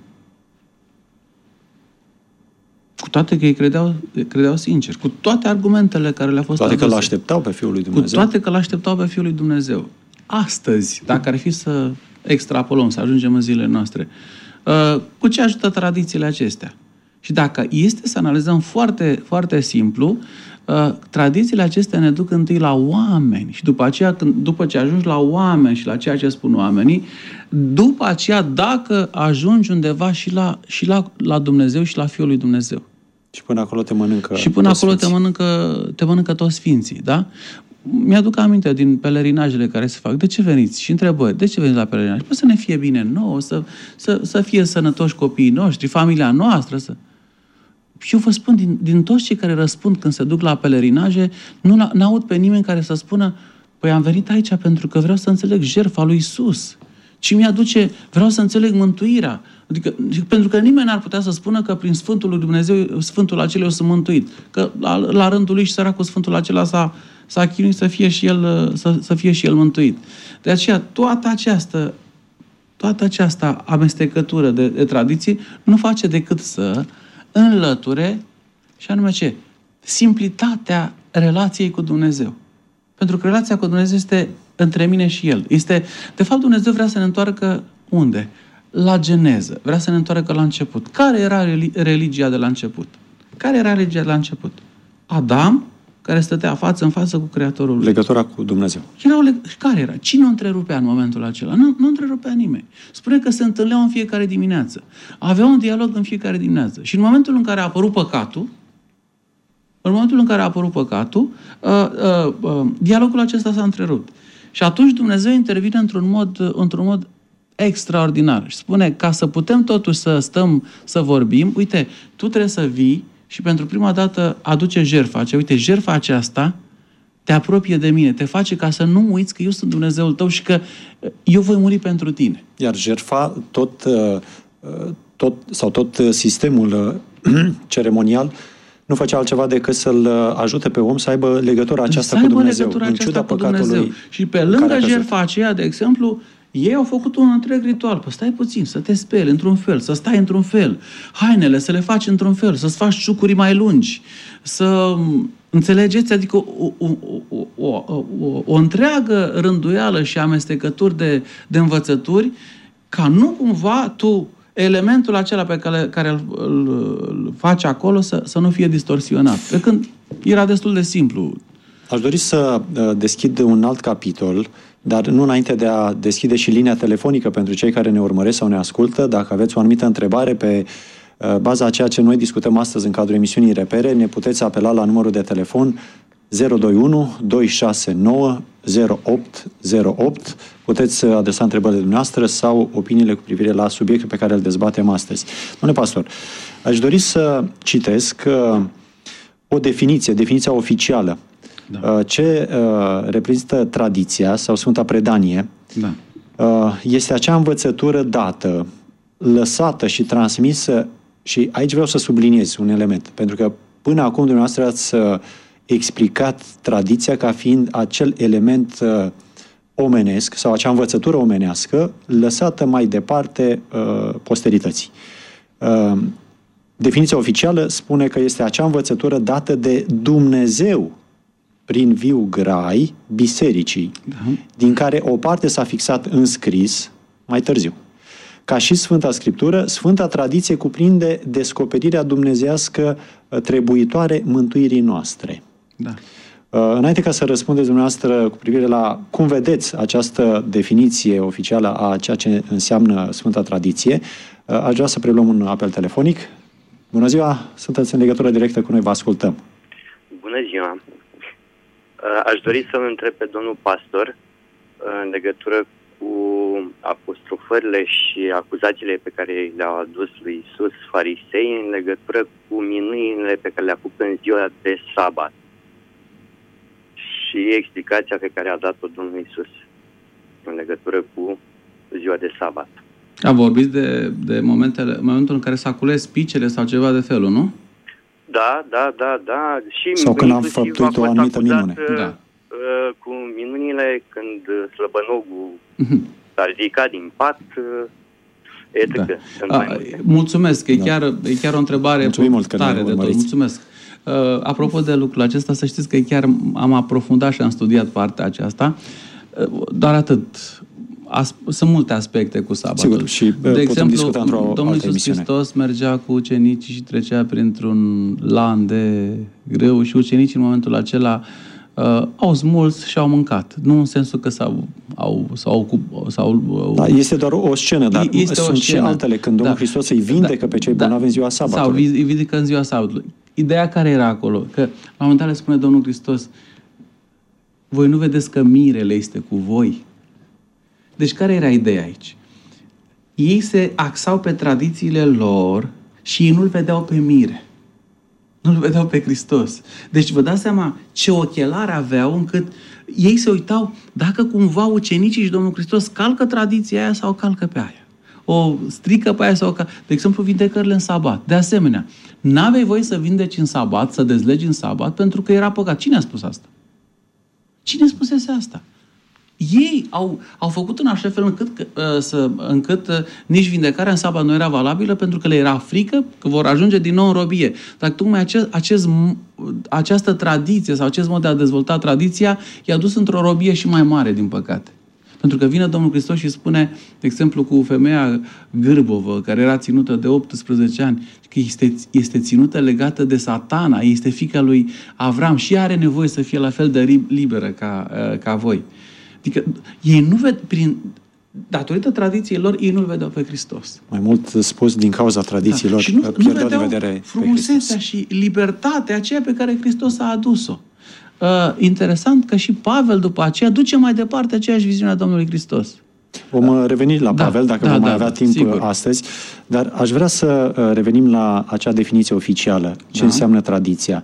Cu toate că ei credeau, credeau sincer, cu toate argumentele care le-au fost toate aduse. Că l-așteptau pe Fiul lui Dumnezeu. Cu toate că l-așteptau pe Fiul lui Dumnezeu. Astăzi, dacă ar fi să extrapolăm, să ajungem în zilele noastre, cu ce ajută tradițiile acestea? Și dacă este să analizăm foarte, foarte simplu, tradițiile acestea ne duc întâi la oameni și după aceea, când, după ce ajungi la oameni și la ceea ce spun oamenii, după aceea, dacă ajungi undeva și la, și la, la Dumnezeu și la Fiul lui Dumnezeu. Și până acolo te mănâncă Și până acolo te mănâncă, te mănâncă toți sfinții, da? Mi-aduc aminte din pelerinajele care se fac. De ce veniți? Și întrebări. De ce veniți la pelerinaj? Păi să ne fie bine nouă, să, să, să fie sănătoși copiii noștri, familia noastră. Să... Și eu vă spun, din, din toți cei care răspund când se duc la pelerinaje, nu n-aud pe nimeni care să spună, păi am venit aici pentru că vreau să înțeleg jertfa lui Iisus. Și mi-aduce, vreau să înțeleg mântuirea. Adică, pentru că nimeni n-ar putea să spună că prin Sfântul lui Dumnezeu, Sfântul acela eu sunt mântuit. Că la, la rândul lui și săracul Sfântul acela s-a, s-a chinuit să fie și el, să, să fie și el mântuit. De aceea, toată această, toată această amestecătură de, de tradiții nu face decât să înlăture, și anume ce? Simplitatea relației cu Dumnezeu. Pentru că relația cu Dumnezeu este între mine și El. Este, de fapt, Dumnezeu vrea să ne întoarcă unde? La geneză. Vrea să ne întoarcă la început. Care era religia de la început? Care era religia de la început? Adam, care stătea față în față cu Creatorul lui. Legătura cu Dumnezeu. Erau leg- care era? Cine o întrerupea în momentul acela? Nu, nu întrerupea nimeni. Spune că se întâlneau în fiecare dimineață. Aveau un dialog în fiecare dimineață. Și în momentul în care a apărut păcatul, în momentul în care a apărut păcatul, uh, uh, uh, dialogul acesta s-a întrerupt. Și atunci Dumnezeu intervine într-un mod, într-un mod extraordinar. Și spune, ca să putem totuși să stăm, să vorbim, uite, tu trebuie să vii și pentru prima dată aduce jertfa. Uite, jertfa aceasta te apropie de mine, te face ca să nu uiți că eu sunt Dumnezeul tău și că eu voi muri pentru tine. Iar jertfa, tot, tot, sau tot sistemul ceremonial, nu făcea altceva decât să-l ajute pe om să aibă legătura aceasta cu Dumnezeu, în ciuda păcatului. Și pe lângă jertfa aceea, de exemplu, ei au făcut un întreg ritual. Păi stai puțin, să te speli într-un fel, să stai într-un fel, hainele să le faci într-un fel, să-ți faci ciucuri mai lungi, să înțelegeți, adică o, o, o, o, o, o întreagă rânduială și amestecături de, de învățături, ca nu cumva tu, elementul acela pe care, care îl, îl, îl faci acolo să, să nu fie distorsionat. Pe când era destul de simplu. Aș dori să deschid un alt capitol, dar nu înainte de a deschide și linia telefonică pentru cei care ne urmăresc sau ne ascultă. Dacă aveți o anumită întrebare pe baza a ceea ce noi discutăm astăzi în cadrul emisiunii Repere, ne puteți apela la numărul de telefon zero doi unu doi șase nouă zero opt zero opt. Puteți adresa întrebările dumneavoastră sau opiniile cu privire la subiectul pe care îl dezbatem astăzi. Domnule pastor, aș dori să citesc o definiție, definiția oficială. Da. Ce uh, reprezintă tradiția sau Sfânta Predanie, da. uh, este acea învățătură dată, lăsată și transmisă, și aici vreau să subliniez un element, pentru că până acum dumneavoastră ați uh, explicat tradiția ca fiind acel element uh, omenesc sau acea învățătură omenească lăsată mai departe uh, posterității. Uh, definiția oficială spune că este acea învățătură dată de Dumnezeu prin viu grai bisericii, da. din care o parte s-a fixat în scris mai târziu. Ca și Sfânta Scriptură, Sfânta Tradiție cuprinde descoperirea dumnezeiască trebuitoare mântuirii noastre. Da. Înainte ca să răspundeți dumneavoastră cu privire la cum vedeți această definiție oficială a ceea ce înseamnă Sfânta Tradiție, aș vrea să preluăm un apel telefonic. Bună ziua, sunteți în legătură directă cu noi, vă ascultăm. Bună ziua! Aș dori să-l întreb pe domnul pastor în legătură cu apostrofările și acuzațiile pe care le-au adus lui Iisus farisei în legătură cu minunile pe care le-a făcut în ziua de sabat și explicația pe care a dat-o Domnul Iisus în legătură cu ziua de sabat. A vorbit de, de momentele, momentul în care s-a cules picele sau ceva de felul, nu? Da, da, da, da. Și sau când am făptuit o anumită minune. Da. Cu minunile când slăbănogul s-a ridicat din pat, et cetera. Da. A, mulțumesc, e, da. chiar, e chiar o întrebare mult tare de tot. Mulțumesc. Uh, apropo de lucrul acesta, să știți că chiar am aprofundat și am studiat partea aceasta. Uh, doar atât. As, sunt multe aspecte cu sabatul. Sigur, și de exemplu, Domnul Iisus Hristos mergea cu ucenicii și trecea printr-un lan de grâu și ucenicii în momentul acela uh, au smuls și au mâncat. Nu în sensul că s-au... Au, sau, sau, da, este doar o scenă, dar este sunt o scenă. Și altele. Când Domnul da. Hristos îi vindecă da. pe cei bolnavi da. în ziua sabatului. Sau îi vindecă în ziua sabatului. Ideea care era acolo? Că la un moment dat le spune Domnul Hristos: voi nu vedeți că mirele este cu voi? Deci care era ideea aici? Ei se axau pe tradițiile lor și ei nu-L vedeau pe mire. Nu-L vedeau pe Hristos. Deci vă dați seama ce ochelari aveau încât ei se uitau dacă cumva ucenicii și Domnul Hristos calcă tradiția aia sau calcă pe aia. O strică pe aia sau... Cal... De exemplu, vindecările în sabat. De asemenea, n-aveai voie să vindeci în sabat, să dezlegi în sabat, pentru că era păcat. Cine a spus asta? Cine spusese asta? Ei au, au făcut în așa fel încât, uh, să, încât uh, nici vindecarea în sabat nu era valabilă, pentru că le era frică că vor ajunge din nou în robie. Dar tocmai acest, acest, această tradiție sau acest mod de a dezvolta tradiția i-a dus într-o robie și mai mare, din păcate. Pentru că vine Domnul Hristos și spune, de exemplu, cu femeia gârbovă, care era ținută de optsprezece ani, că este, este ținută legată de Satana, este fiica lui Avram și are nevoie să fie la fel de liberă ca, ca voi. Adică ei nu ved, prin, datorită tradiției lor, ei nu-L vedeau pe Hristos. Mai mult spus, din cauza tradițiilor, da. și nu, pierdeau de vedere frumusețea și libertatea aceea pe care Hristos a adus-o. Uh, interesant că și Pavel după aceea duce mai departe aceeași viziune a Domnului Hristos. Vom reveni la Pavel, da, dacă da, vom da, mai avea da, timp sigur. astăzi, dar aș vrea să revenim la acea definiție oficială, ce da. înseamnă tradiția.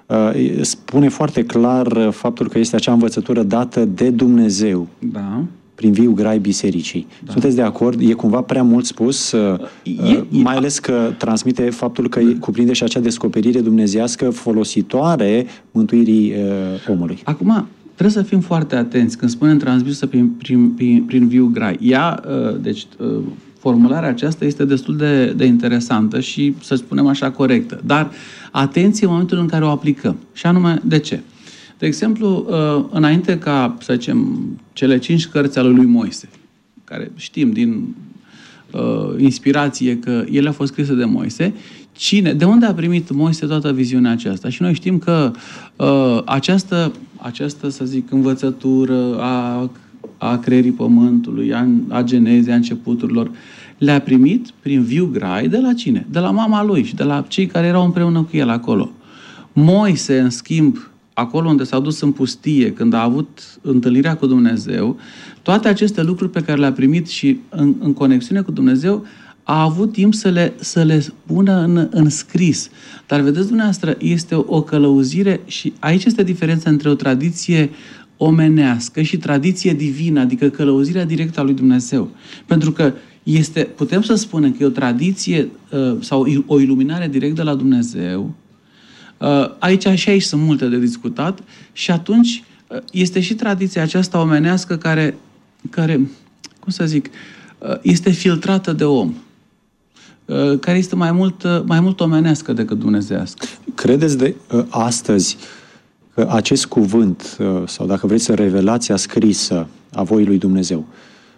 Spune foarte clar faptul că este acea învățătură dată de Dumnezeu da. prin viu grai bisericii. Da. Sunteți de acord? E cumva prea mult spus, e, mai e, ales că transmite faptul că cuprinde și acea descoperire dumnezeiască folositoare mântuirii uh, omului. Acum, trebuie să fim foarte atenți când spunem transmisă prin, prin, prin, prin viu grai. Ea, uh, deci, uh, formularea aceasta este destul de, de interesantă și, să spunem așa, corectă. Dar atenție în momentul în care o aplicăm. Și anume, de ce? De exemplu, înainte ca, să zicem, cele cinci cărți ale lui Moise, care știm din uh, inspirație că ele au fost scrise de Moise, cine, de unde a primit Moise toată viziunea aceasta? Și noi știm că uh, această, această, să zic, învățătură a, a creierii pământului, a, a genezei, a începuturilor, le-a primit prin viu grai de la cine? De la mama lui și de la cei care erau împreună cu el acolo. Moise, în schimb, acolo unde s-a dus în pustie, când a avut întâlnirea cu Dumnezeu, toate aceste lucruri pe care le-a primit și în, în conexiune cu Dumnezeu, a avut timp să le, să le pună în, în scris. Dar vedeți dumneavoastră, este o, o călăuzire și aici este diferența între o tradiție omenească și tradiție divină, adică călăuzirea directă a lui Dumnezeu. Pentru că este, putem să spunem că e o tradiție uh, sau o iluminare direct de la Dumnezeu. Uh, aici și aici sunt multe de discutat și atunci uh, este și tradiția aceasta omenească care, care cum să zic, uh, este filtrată de om. care este mai mult, mai mult omenească decât dumnezeiască. Credeți de astăzi că acest cuvânt, sau dacă vreți, revelația scrisă a voii lui Dumnezeu,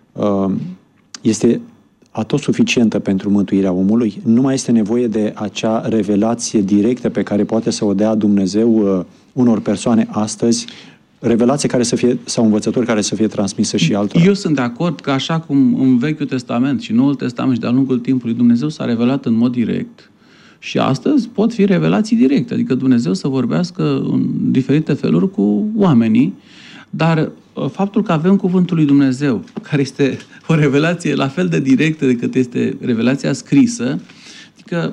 este atot suficientă pentru mântuirea omului? Nu mai este nevoie de acea revelație directă pe care poate să o dea Dumnezeu unor persoane astăzi, revelație care să fie, sau învățători care să fie transmisă și altora? Eu sunt de acord că așa cum în Vechiul Testament și Noul Testament și de-a lungul timpului Dumnezeu s-a revelat în mod direct, și astăzi pot fi revelații directe, adică Dumnezeu să vorbească în diferite feluri cu oamenii, dar faptul că avem Cuvântul lui Dumnezeu, care este o revelație la fel de directă decât este revelația scrisă, adică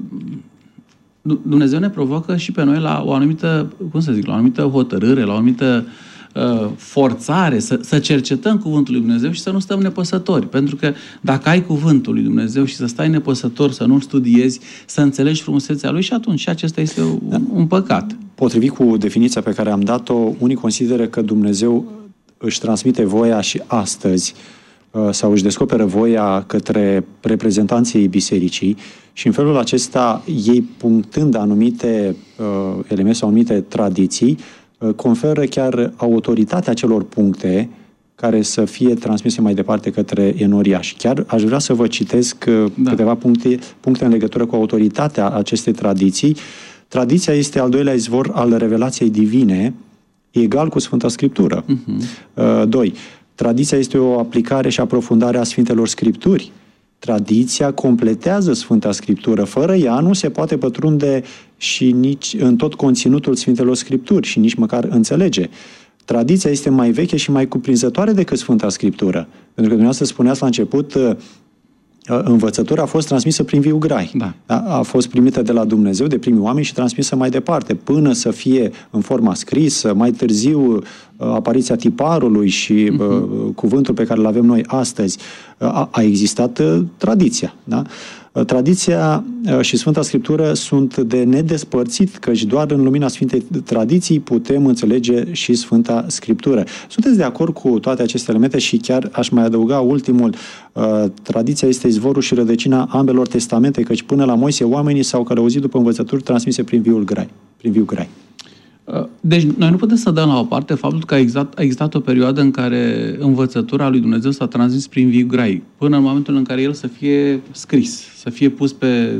Dumnezeu ne provocă și pe noi la o anumită, cum să zic, la o anumită hotărâre, la o anumită uh, forțare, să, să cercetăm Cuvântul lui Dumnezeu și să nu stăm nepăsători. Pentru că dacă ai Cuvântul lui Dumnezeu și să stai nepăsător, să nu-l studiezi, să înțelegi frumusețea lui, și atunci și acesta este un, da. un păcat. Potrivit cu definiția pe care am dat-o, unii consideră că Dumnezeu își transmite voia și astăzi, sau își descoperă voia către reprezentanții bisericii și în felul acesta ei, punctând anumite uh, elemente sau anumite tradiții, uh, conferă chiar autoritatea celor puncte care să fie transmise mai departe către enoriași. Chiar aș vrea să vă citesc uh, da. câteva puncte, puncte în legătură cu autoritatea acestei tradiții. Tradiția este al doilea izvor al revelației divine, egal cu Sfânta Scriptură. Uh-huh. Uh, doi. Tradiția este o aplicare și aprofundare a Sfintelor Scripturi. Tradiția completează Sfânta Scriptură. Fără ea nu se poate pătrunde și nici în tot conținutul Sfintelor Scripturi și nici măcar înțelege. Tradiția este mai veche și mai cuprinzătoare decât Sfânta Scriptură. Pentru că dumneavoastră spuneați la început, învățătura a fost transmisă prin viu grai. Da. A fost primită de la Dumnezeu, de primii oameni și transmisă mai departe, până să fie în forma scrisă, mai târziu apariția tiparului și uh-huh. cuvântul pe care îl avem noi astăzi. A, a existat uh, tradiția. Da? Tradiția uh, și Sfânta Scriptură sunt de nedespărțit, căci doar în lumina Sfintei Tradiții putem înțelege și Sfânta Scriptură. Sunteți de acord cu toate aceste elemente și chiar aș mai adăuga ultimul. Uh, tradiția este izvorul și rădăcina ambelor testamente, căci până la Moise oamenii s-au călăuzit după învățături transmise prin viul grai. Prin viu grai. Deci, noi nu putem să dăm la o parte faptul că a existat, a existat o perioadă în care învățătura lui Dumnezeu s-a transmis prin viu grai, până în momentul în care el să fie scris, să fie pus pe,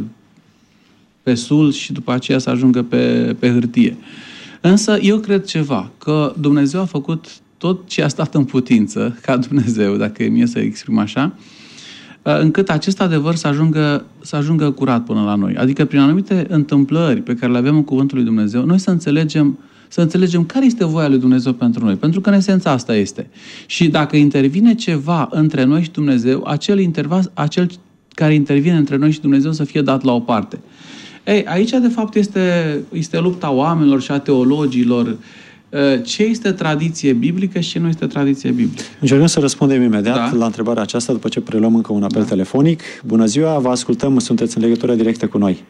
pe sul și după aceea să ajungă pe, pe hârtie. Însă, eu cred ceva, că Dumnezeu a făcut tot ce a stat în putință, ca Dumnezeu, dacă e mie să exprim așa, încât acest adevăr să ajungă, să ajungă curat până la noi. Adică prin anumite întâmplări pe care le avem în Cuvântul lui Dumnezeu, noi să înțelegem, să înțelegem care este voia lui Dumnezeu pentru noi. Pentru că în esența asta este. Și dacă intervine ceva între noi și Dumnezeu, acel, interva, acel care intervine între noi și Dumnezeu să fie dat la o parte. Ei, aici de fapt este, este lupta oamenilor și a teologilor. Ce este tradiție biblică și ce nu este tradiție biblică? Încercăm să răspundem imediat da. la întrebarea aceasta după ce preluăm încă un apel da. telefonic. Bună ziua, vă ascultăm, sunteți în legătură directă cu noi.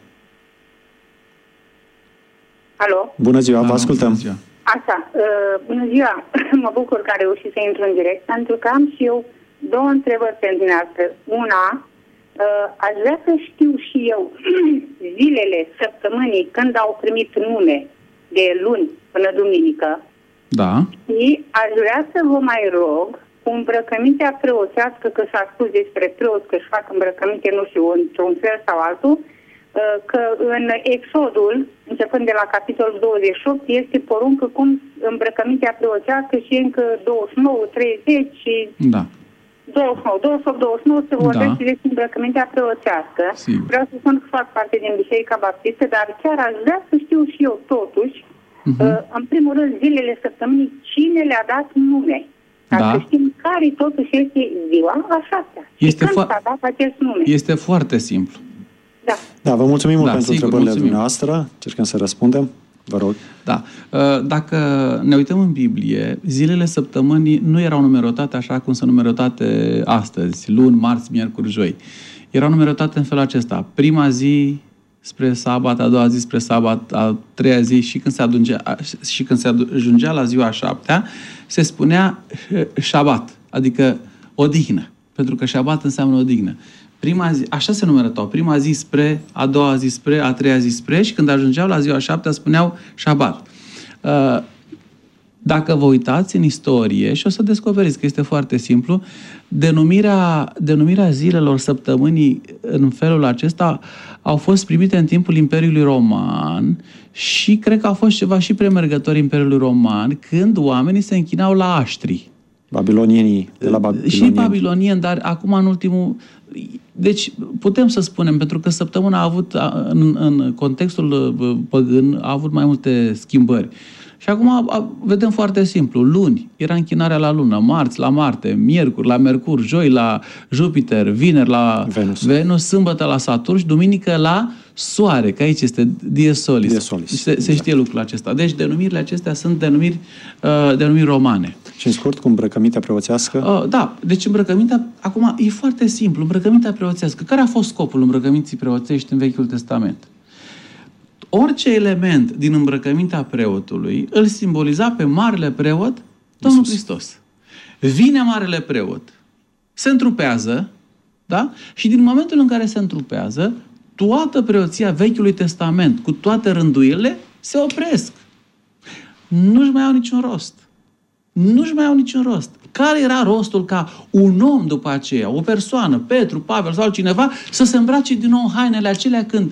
Alo? Bună ziua, vă ascultăm. Bună ziua. Așa, uh, bună ziua, mă bucur că am reușit să intru în direct, pentru că am și eu două întrebări pentru dumneavoastră. Una, uh, aș vrea să știu și eu zilele, săptămânii, când au primit nume de luni până duminică. Da. Și aș vrea să vă mai rog, cu îmbrăcămintea preoțească, că s-a spus despre preoți că își fac îmbrăcăminte, nu știu, într-un fel sau altul, că în Exodul, începând de la capitolul douăzeci și opt, este poruncă cum îmbrăcămintea preoțească și încă douăzeci și nouă, treizeci și da. douăzeci și nouă, douăzeci și opt, douăzeci și nouă se vorbește da. despre îmbrăcămintea preoțească. Sigur. Vreau să spun că fac parte din Biserica Baptistă, dar chiar aș vrea să știu și eu totuși, uh-huh. în primul rând, zilele săptămânii, cine le-a dat nume. Ca da. să știm care totuși este ziua a șasea. Este și când fo- s-a dat acest nume. Este foarte simplu. Da. Da, vă mulțumim mult da, pentru sigur, întrebările mulțumim. dumneavoastră. Încercăm să răspundem. Vă rog. Da. Dacă ne uităm în Biblie, zilele săptămânii nu erau numerotate așa cum sunt numerotate astăzi, luni, marți, miercuri, joi. Erau numerotate în felul acesta. Prima zi spre sabat, a doua zi spre sabat, a treia zi și când se ajungea, și când se ajungea la ziua a șaptea, se spunea șabat, adică odihnă, pentru că șabat înseamnă odihnă. prima zi, așa se numerătau, prima zi spre, a doua zi spre, a treia zi spre și când ajungeau la ziua șaptea spuneau șabat. Dacă vă uitați în istorie și o să descoperiți că este foarte simplu, denumirea, denumirea zilelor săptămânii în felul acesta au fost primite în timpul Imperiului Roman și cred că au fost ceva și premergători Imperiului Roman când oamenii se închinau la aștri. Babilonienii, de la babilonieni. Și babilonieni, dar acum în ultimul... Deci putem să spunem, pentru că săptămâna a avut, în, în contextul păgân, a avut mai multe schimbări. Și acum a, vedem foarte simplu. Luni era închinarea la lună, marți la Marte, miercuri la Mercur, joi la Jupiter, vineri la Venus, Venus sâmbătă la Saturn și duminică la Soare, că aici este dies solis. Dies solis. Se, se știe lucrul acesta. Deci denumirile acestea sunt denumiri, uh, denumiri romane. Și în scurt, cu îmbrăcămintea preoțească? Uh, da, deci îmbrăcămintea, acum e foarte simplu, îmbrăcămintea preoțească. Care a fost scopul îmbrăcăminții preoțești în Vechiul Testament? Orice element din îmbrăcămintea preotului îl simboliza pe marele preot Domnul Iisus Hristos. Vine marele preot, se întrupează, da? Și din momentul în care se întrupează, toată preoția Vechiului Testament, cu toate rânduielile, se opresc. Nu-și mai au niciun rost. Nu-și mai au niciun rost. Care era rostul ca un om după aceea, o persoană, Petru, Pavel sau cineva, să se îmbrace din nou în hainele acelea când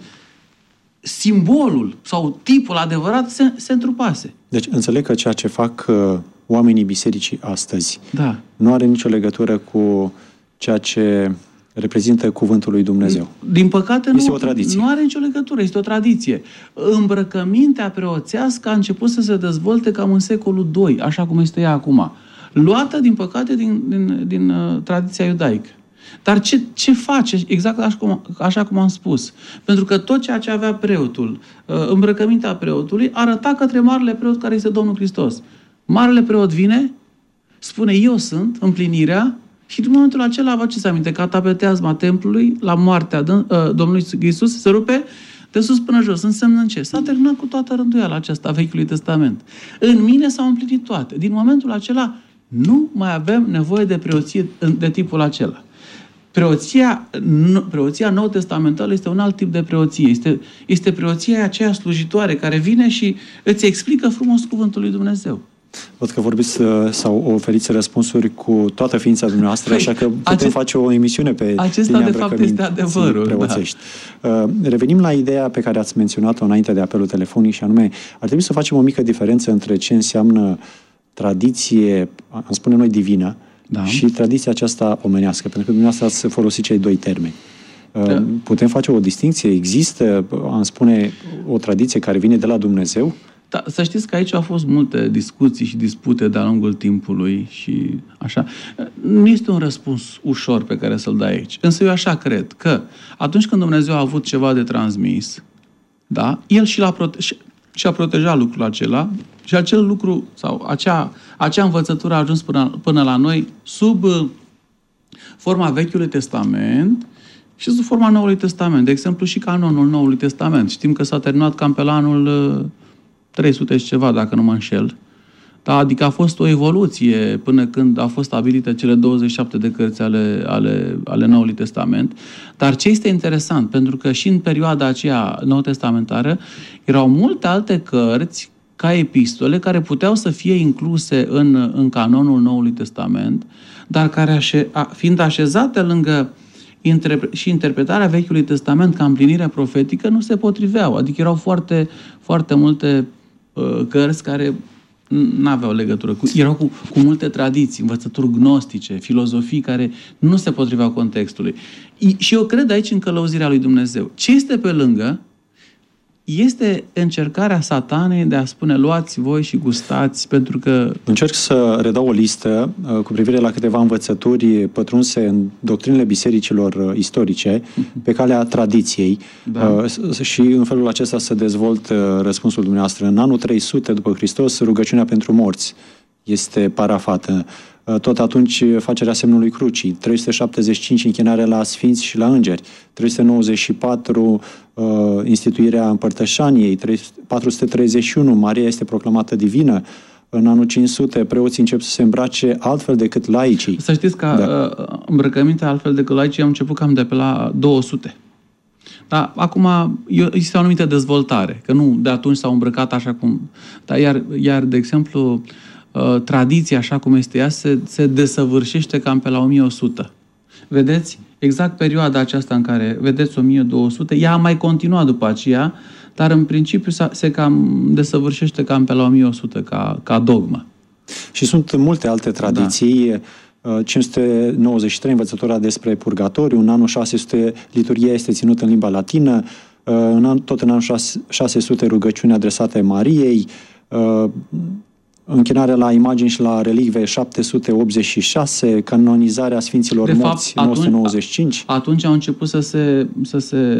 simbolul sau tipul adevărat se, se întrupase. Deci înțeleg că ceea ce fac uh, oamenii bisericii astăzi da. nu are nicio legătură cu ceea ce reprezintă cuvântul lui Dumnezeu. Din păcate este nu, o tradiție. Nu are nicio legătură, este o tradiție. Îmbrăcămintea preoțească a început să se dezvolte cam în secolul doi, așa cum este ea acum. Luată, din păcate, din, din, din uh, tradiția iudaică. Dar ce, ce face? Exact așa cum, așa cum am spus. Pentru că tot ceea ce avea preotul, îmbrăcămintea preotului, arăta către marele preot care este Domnul Hristos. Marele preot vine, spune, eu sunt împlinirea, și din momentul acela vă ce se aminte? Catapeteazma templului, la moartea Domnului Iisus, se rupe de sus până jos. Înseamnă în ce? S-a terminat cu toată rânduiala aceasta a Vechiului Testament. În mine s-au împlinit toate. Din momentul acela nu mai avem nevoie de preoție de tipul acela. Preoția, preoția nou-testamentală este un alt tip de preoție. Este, este preoția aceea slujitoare care vine și îți explică frumos cuvântul lui Dumnezeu. Văd că vorbiți sau oferiți răspunsuri cu toată ființa dumneavoastră, așa că putem acest, face o emisiune pe acesta de fapt este adevărul. Preoțești. Da. Revenim la ideea pe care ați menționat-o înainte de apelul telefonic și anume, ar trebui să facem o mică diferență între ce înseamnă tradiție, am spune noi, divină, da. și tradiția aceasta omenească, pentru că dumneavoastră ați folosit cei doi termeni. Da. Putem face o distinție? Există, am spune, o tradiție care vine de la Dumnezeu? Da, să știți că aici au fost multe discuții și dispute de-a lungul timpului și așa. Nu este un răspuns ușor pe care să-l dai aici. Însă eu așa cred că atunci când Dumnezeu a avut ceva de transmis, da, El și l-a prote- și-a protejat lucrul acela și acel lucru sau acea, acea învățătură a ajuns până, până la noi sub forma Vechiului Testament și sub forma Noului Testament. De exemplu, și canonul Noului Testament. Știm că s-a terminat cam pe la anul trei sute și ceva, dacă nu mă înșel. Da, adică a fost o evoluție până când au fost stabilite cele douăzeci și șapte de cărți ale, ale, ale Noului Testament. Dar ce este interesant, pentru că și în perioada aceea nou-testamentară erau multe alte cărți ca epistole care puteau să fie incluse în, în canonul Noului Testament, dar care, așe, a, fiind așezate lângă intre, și interpretarea Vechiului Testament ca împlinire profetică, nu se potriveau. Adică erau foarte, foarte multe uh, cărți care n-aveau legătură cu... Erau cu, cu multe tradiții, învățături gnostice, filozofii care nu se potriveau contextului. I, și eu cred aici în călăuzirea lui Dumnezeu. Ce este pe lângă este încercarea Satanei de a spune luați voi și gustați, pentru că... Încerc să redau o listă uh, cu privire la câteva învățături pătrunse în doctrinele bisericilor uh, istorice, pe calea tradiției, da. uh, și în felul acesta să dezvolt uh, răspunsul dumneavoastră. În anul trei sute după Hristos, rugăciunea pentru morți este parafată. Uh, tot atunci facerea semnului crucii, trei sute șaptezeci și cinci închinarea la sfinți și la îngeri, trei sute nouăzeci și patru uh, instituirea împărtășaniei, patru sute treizeci și unu Maria este proclamată divină, în anul cinci sute preoții încep să se îmbrace altfel decât laicii. Să știți că da. îmbrăcămintea altfel decât laicii am început cam de pe la două sute. Dar acum este o anumită dezvoltare, că nu de atunci s-au îmbrăcat așa cum... Dar iar, iar, de exemplu, tradiția așa cum este ea se, se desăvârșește cam pe la o mie o sută. Vedeți? Exact perioada aceasta în care vedeți o mie două sute, ea a mai continuat după aceea, dar în principiu se cam desăvârșește cam pe la o mie o sută ca, ca dogmă. Și sunt multe alte tradiții. Da. cinci sute nouăzeci și trei învățătura despre purgatoriu, în anul șase sute liturghia este ținută în limba latină, în an, tot în anul șase sute rugăciuni adresate Mariei, închinarea la imagini și la relicve șapte sute optzeci și șase, canonizarea Sfinților de morți fapt, nouă sute nouăzeci și cinci. Atunci, atunci au început să se, să se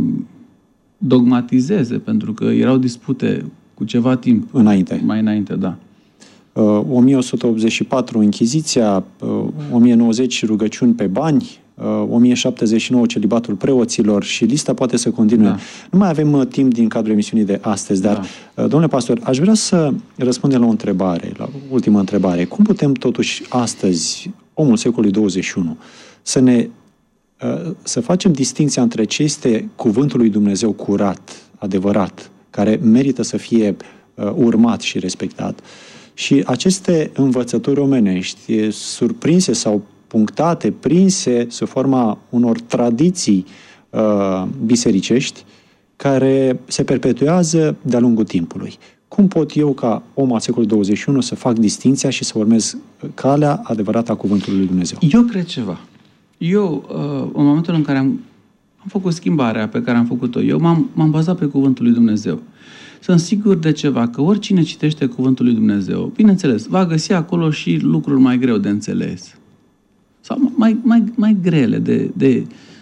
dogmatizeze, pentru că erau dispute cu ceva timp. Înainte. Mai înainte, da. o mie o sută optzeci și patru Închiziția, o mie nouăzeci rugăciuni pe bani, o mie șaptezeci și nouă celibatul preoților și lista poate să continue. Da. Nu mai avem timp din cadrul emisiunii de astăzi, dar, da. Domnule pastor, aș vrea să răspundem la o întrebare, la ultima întrebare. Cum putem totuși astăzi, omul secolului douăzeci și unu, să ne să facem distinția între ce este cuvântul lui Dumnezeu curat, adevărat, care merită să fie urmat și respectat, și aceste învățături omenești, surprinse sau punctate, prinse sub forma unor tradiții uh, bisericești, care se perpetuează de-a lungul timpului. Cum pot eu, ca om al secolului douăzeci și unu, să fac distinția și să urmez calea adevărată a cuvântului lui Dumnezeu? Eu cred ceva. Eu, uh, în momentul în care am, am făcut schimbarea pe care am făcut-o, eu m-am, m-am bazat pe cuvântul lui Dumnezeu. Sunt sigur de ceva, că oricine citește cuvântul lui Dumnezeu, bineînțeles, va găsi acolo și lucruri mai greu de înțeles. Sau mai, mai, mai grele de... de...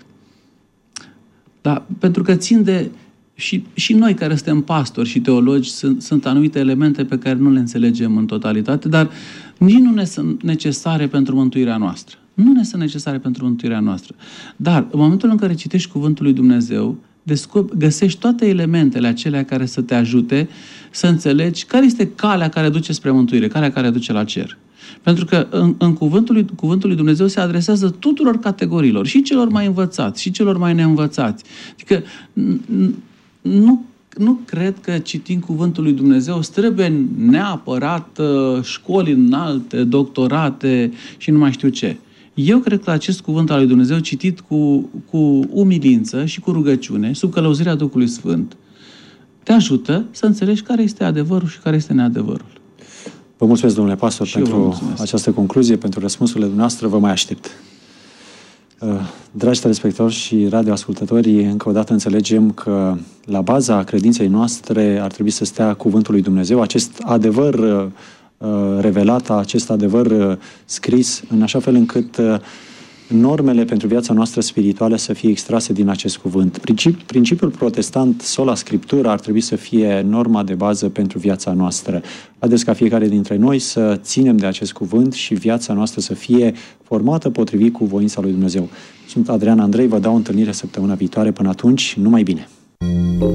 Da, pentru că țin de... Și, și noi care suntem pastori și teologi, sunt, sunt anumite elemente pe care nu le înțelegem în totalitate, dar nici nu ne sunt necesare pentru mântuirea noastră. Nu ne sunt necesare pentru mântuirea noastră. Dar, în momentul în care citești cuvântul lui Dumnezeu, descoperi, găsești toate elementele acelea care să te ajute să înțelegi care este calea care duce spre mântuire, calea care duce la cer. Pentru că în, în cuvântul, lui, cuvântul lui Dumnezeu se adresează tuturor categoriilor, și celor mai învățați, și celor mai neînvățați. Adică nu, nu cred că citind cuvântul lui Dumnezeu trebuie neapărat școli înalte, doctorate și nu mai știu ce. Eu cred că acest cuvânt al lui Dumnezeu, citit cu, cu umilință și cu rugăciune, sub călăuzirea Duhului Sfânt, te ajută să înțelegi care este adevărul și care este neadevărul. Vă mulțumesc, domnule pastor, și pentru această concluzie, pentru răspunsurile dumneavoastră. Vă mai aștept. Dragi telespectatori și radioascultători, încă o dată înțelegem că la baza credinței noastre ar trebui să stea cuvântul lui Dumnezeu, acest adevăr revelat, acest adevăr scris, în așa fel încât normele pentru viața noastră spirituală să fie extrase din acest cuvânt. Principiul protestant, sola scriptura, ar trebui să fie norma de bază pentru viața noastră. Haideți ca fiecare dintre noi să ținem de acest cuvânt și viața noastră să fie formată potrivit cu voința lui Dumnezeu. Sunt Adrian Andrei, vă dau întâlnire săptămâna viitoare. Până atunci, numai bine!